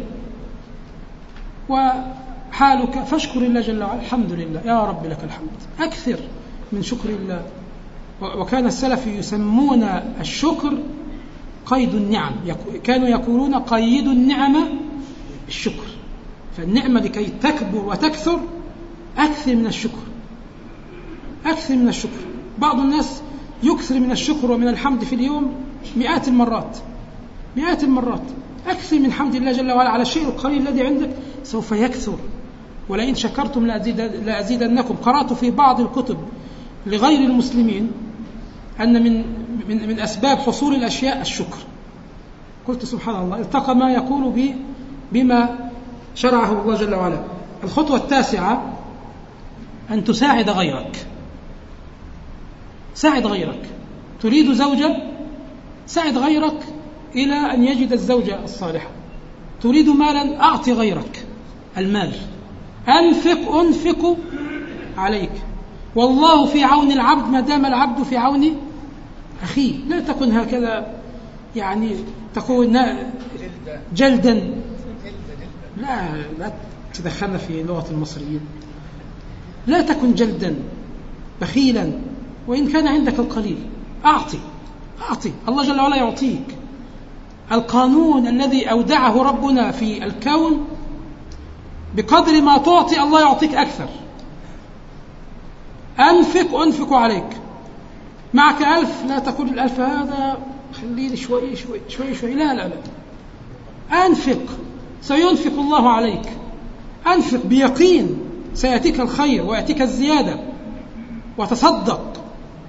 Speaker 1: وحالك، فاشكر الله جل وعلا. الحمد لله يا رب لك الحمد. أكثر من شكر الله. وكان السلف يسمون الشكر قيد النعم. كانوا يقولون قيدوا النعمة الشكر. فالنعمة لكي تكبر وتكثر أكثر من الشكر، أكثر من الشكر. بعض الناس يكثر من الشكر ومن الحمد في اليوم مئات المرات، مئات المرات. أكثر من حمد الله جل وعلا على الشيء القليل الذي عندك سوف يكثر. ولئن شكرتم لأزيدنكم. قرأت في بعض الكتب لغير المسلمين أن من أسباب حصول الأشياء الشكر. قلت سبحان الله، التقى ما يقول بما شرعه الله جل وعلا. الخطوة التاسعة أن تساعد غيرك. ساعد غيرك. تريد زوجة، ساعد غيرك إلى أن يجد الزوجة الصالحة. تريد مالا، أعطي غيرك المال. أنفق عليك. والله في عون العبد ما دام العبد في عون أخيه. لا تكن هكذا يعني تكون جلدا. لا تدخلنا في لغة المصريين. لا تكن جلدا بخيلا وإن كان عندك القليل. أعطي. الله جل وعلا يعطيك. القانون الذي أودعه ربنا في الكون بقدر ما تعطي الله يعطيك أكثر. أنفق عليك. معك 1000 لا تقول 1000 هذا خليني شوي. لا أنفق. سينفق الله عليك. أنفق بيقين سيأتيك الخير ويأتيك الزيادة. وتصدق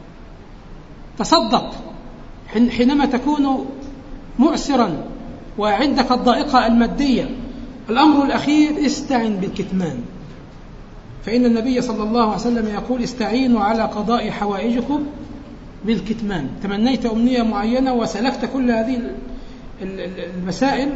Speaker 1: حينما تكون مؤسرا وعندك الضائقة المادية. الأمر الأخير استعن بالكتمان. فإن النبي صلى الله عليه وسلم يقول: استعينوا على قضاء حوائجكم بالكتمان. تمنيت أمنية معينة وسلكت كل هذه المسائل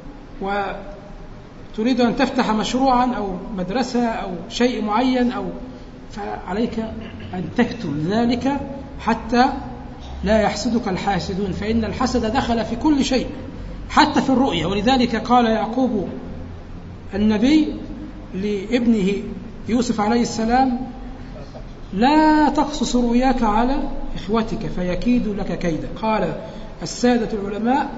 Speaker 1: وتريد أن تفتح مشروعا أو مدرسة أو شيء معين فعليك أن تكتم ذلك حتى لا يحسدك الحاسدون. فإن الحسد دخل في كل شيء حتى في الرؤية. ولذلك قال يعقوب النبي لابنه يوسف عليه السلام: لا تقصص رؤياك على إخوتك فيكيد لك كيدا. قال السادة العلماء: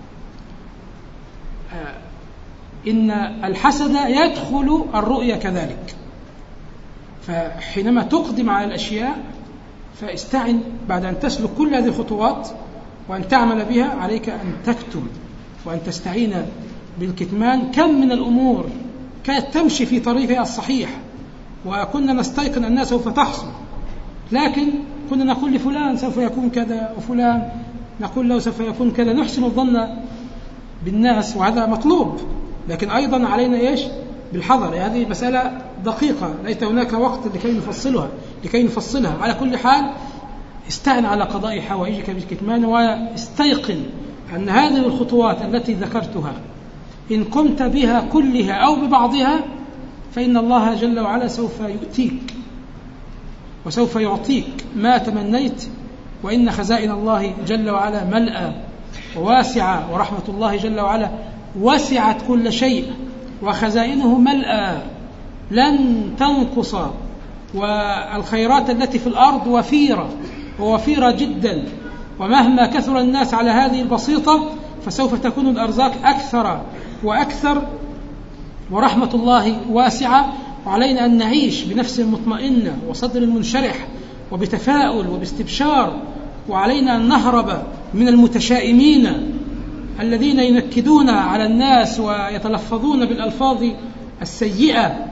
Speaker 1: إن الحسد يدخل الرؤية كذلك. فحينما تقدم على الأشياء فاستعن بعد أن تسلك كل هذه الخطوات وأن تعمل بها عليك أن تكتم وأن تستعين بالكتمان. كم من الأمور كانت تمشي في طريقها الصحيح وكنا نستيقن أنها سوف تحصل، لكن كنا نقول لفلان سوف يكون كذا وفلان نقول له سوف يكون كذا. نحسن الظن بالناس وهذا مطلوب، لكن أيضا علينا بالحذر. هذه مسألة دقيقة ليس هناك وقت لكي نفصلها. على كل حال استعن على قضاء حوائجك بالكتمان واستيقن أن هذه الخطوات التي ذكرتها إن قمت بها كلها أو ببعضها فإن الله جل وعلا سوف يؤتيك وسوف يعطيك ما تمنيت. وإن خزائن الله جل وعلا ملأى وواسعة، ورحمة الله جل وعلا وسعت كل شيء وخزائنه ملأى لن تنقص، والخيرات التي في الأرض ووفيرة جدا، ومهما كثر الناس على هذه البسيطة فسوف تكون الأرزاق أكثر وأكثر، ورحمة الله واسعة، وعلينا أن نعيش بنفس مطمئنة وصدر منشرح وبتفاؤل وباستبشار، وعلينا أن نهرب من المتشائمين الذين ينكدون على الناس ويتلفظون بالألفاظ السيئة،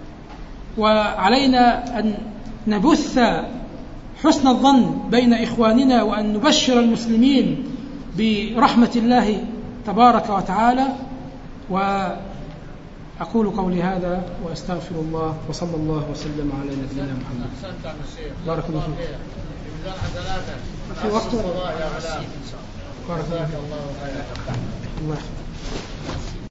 Speaker 1: وعلينا أن نبث حسن الظن بين إخواننا، وأن نبشر المسلمين برحمة الله تبارك وتعالى. وأقول قولي هذا وأستغفر الله، وصلى الله وسلم على نبينا محمد. بارك الله فيك. في وقت بارك الله فيك. الله يحفظك.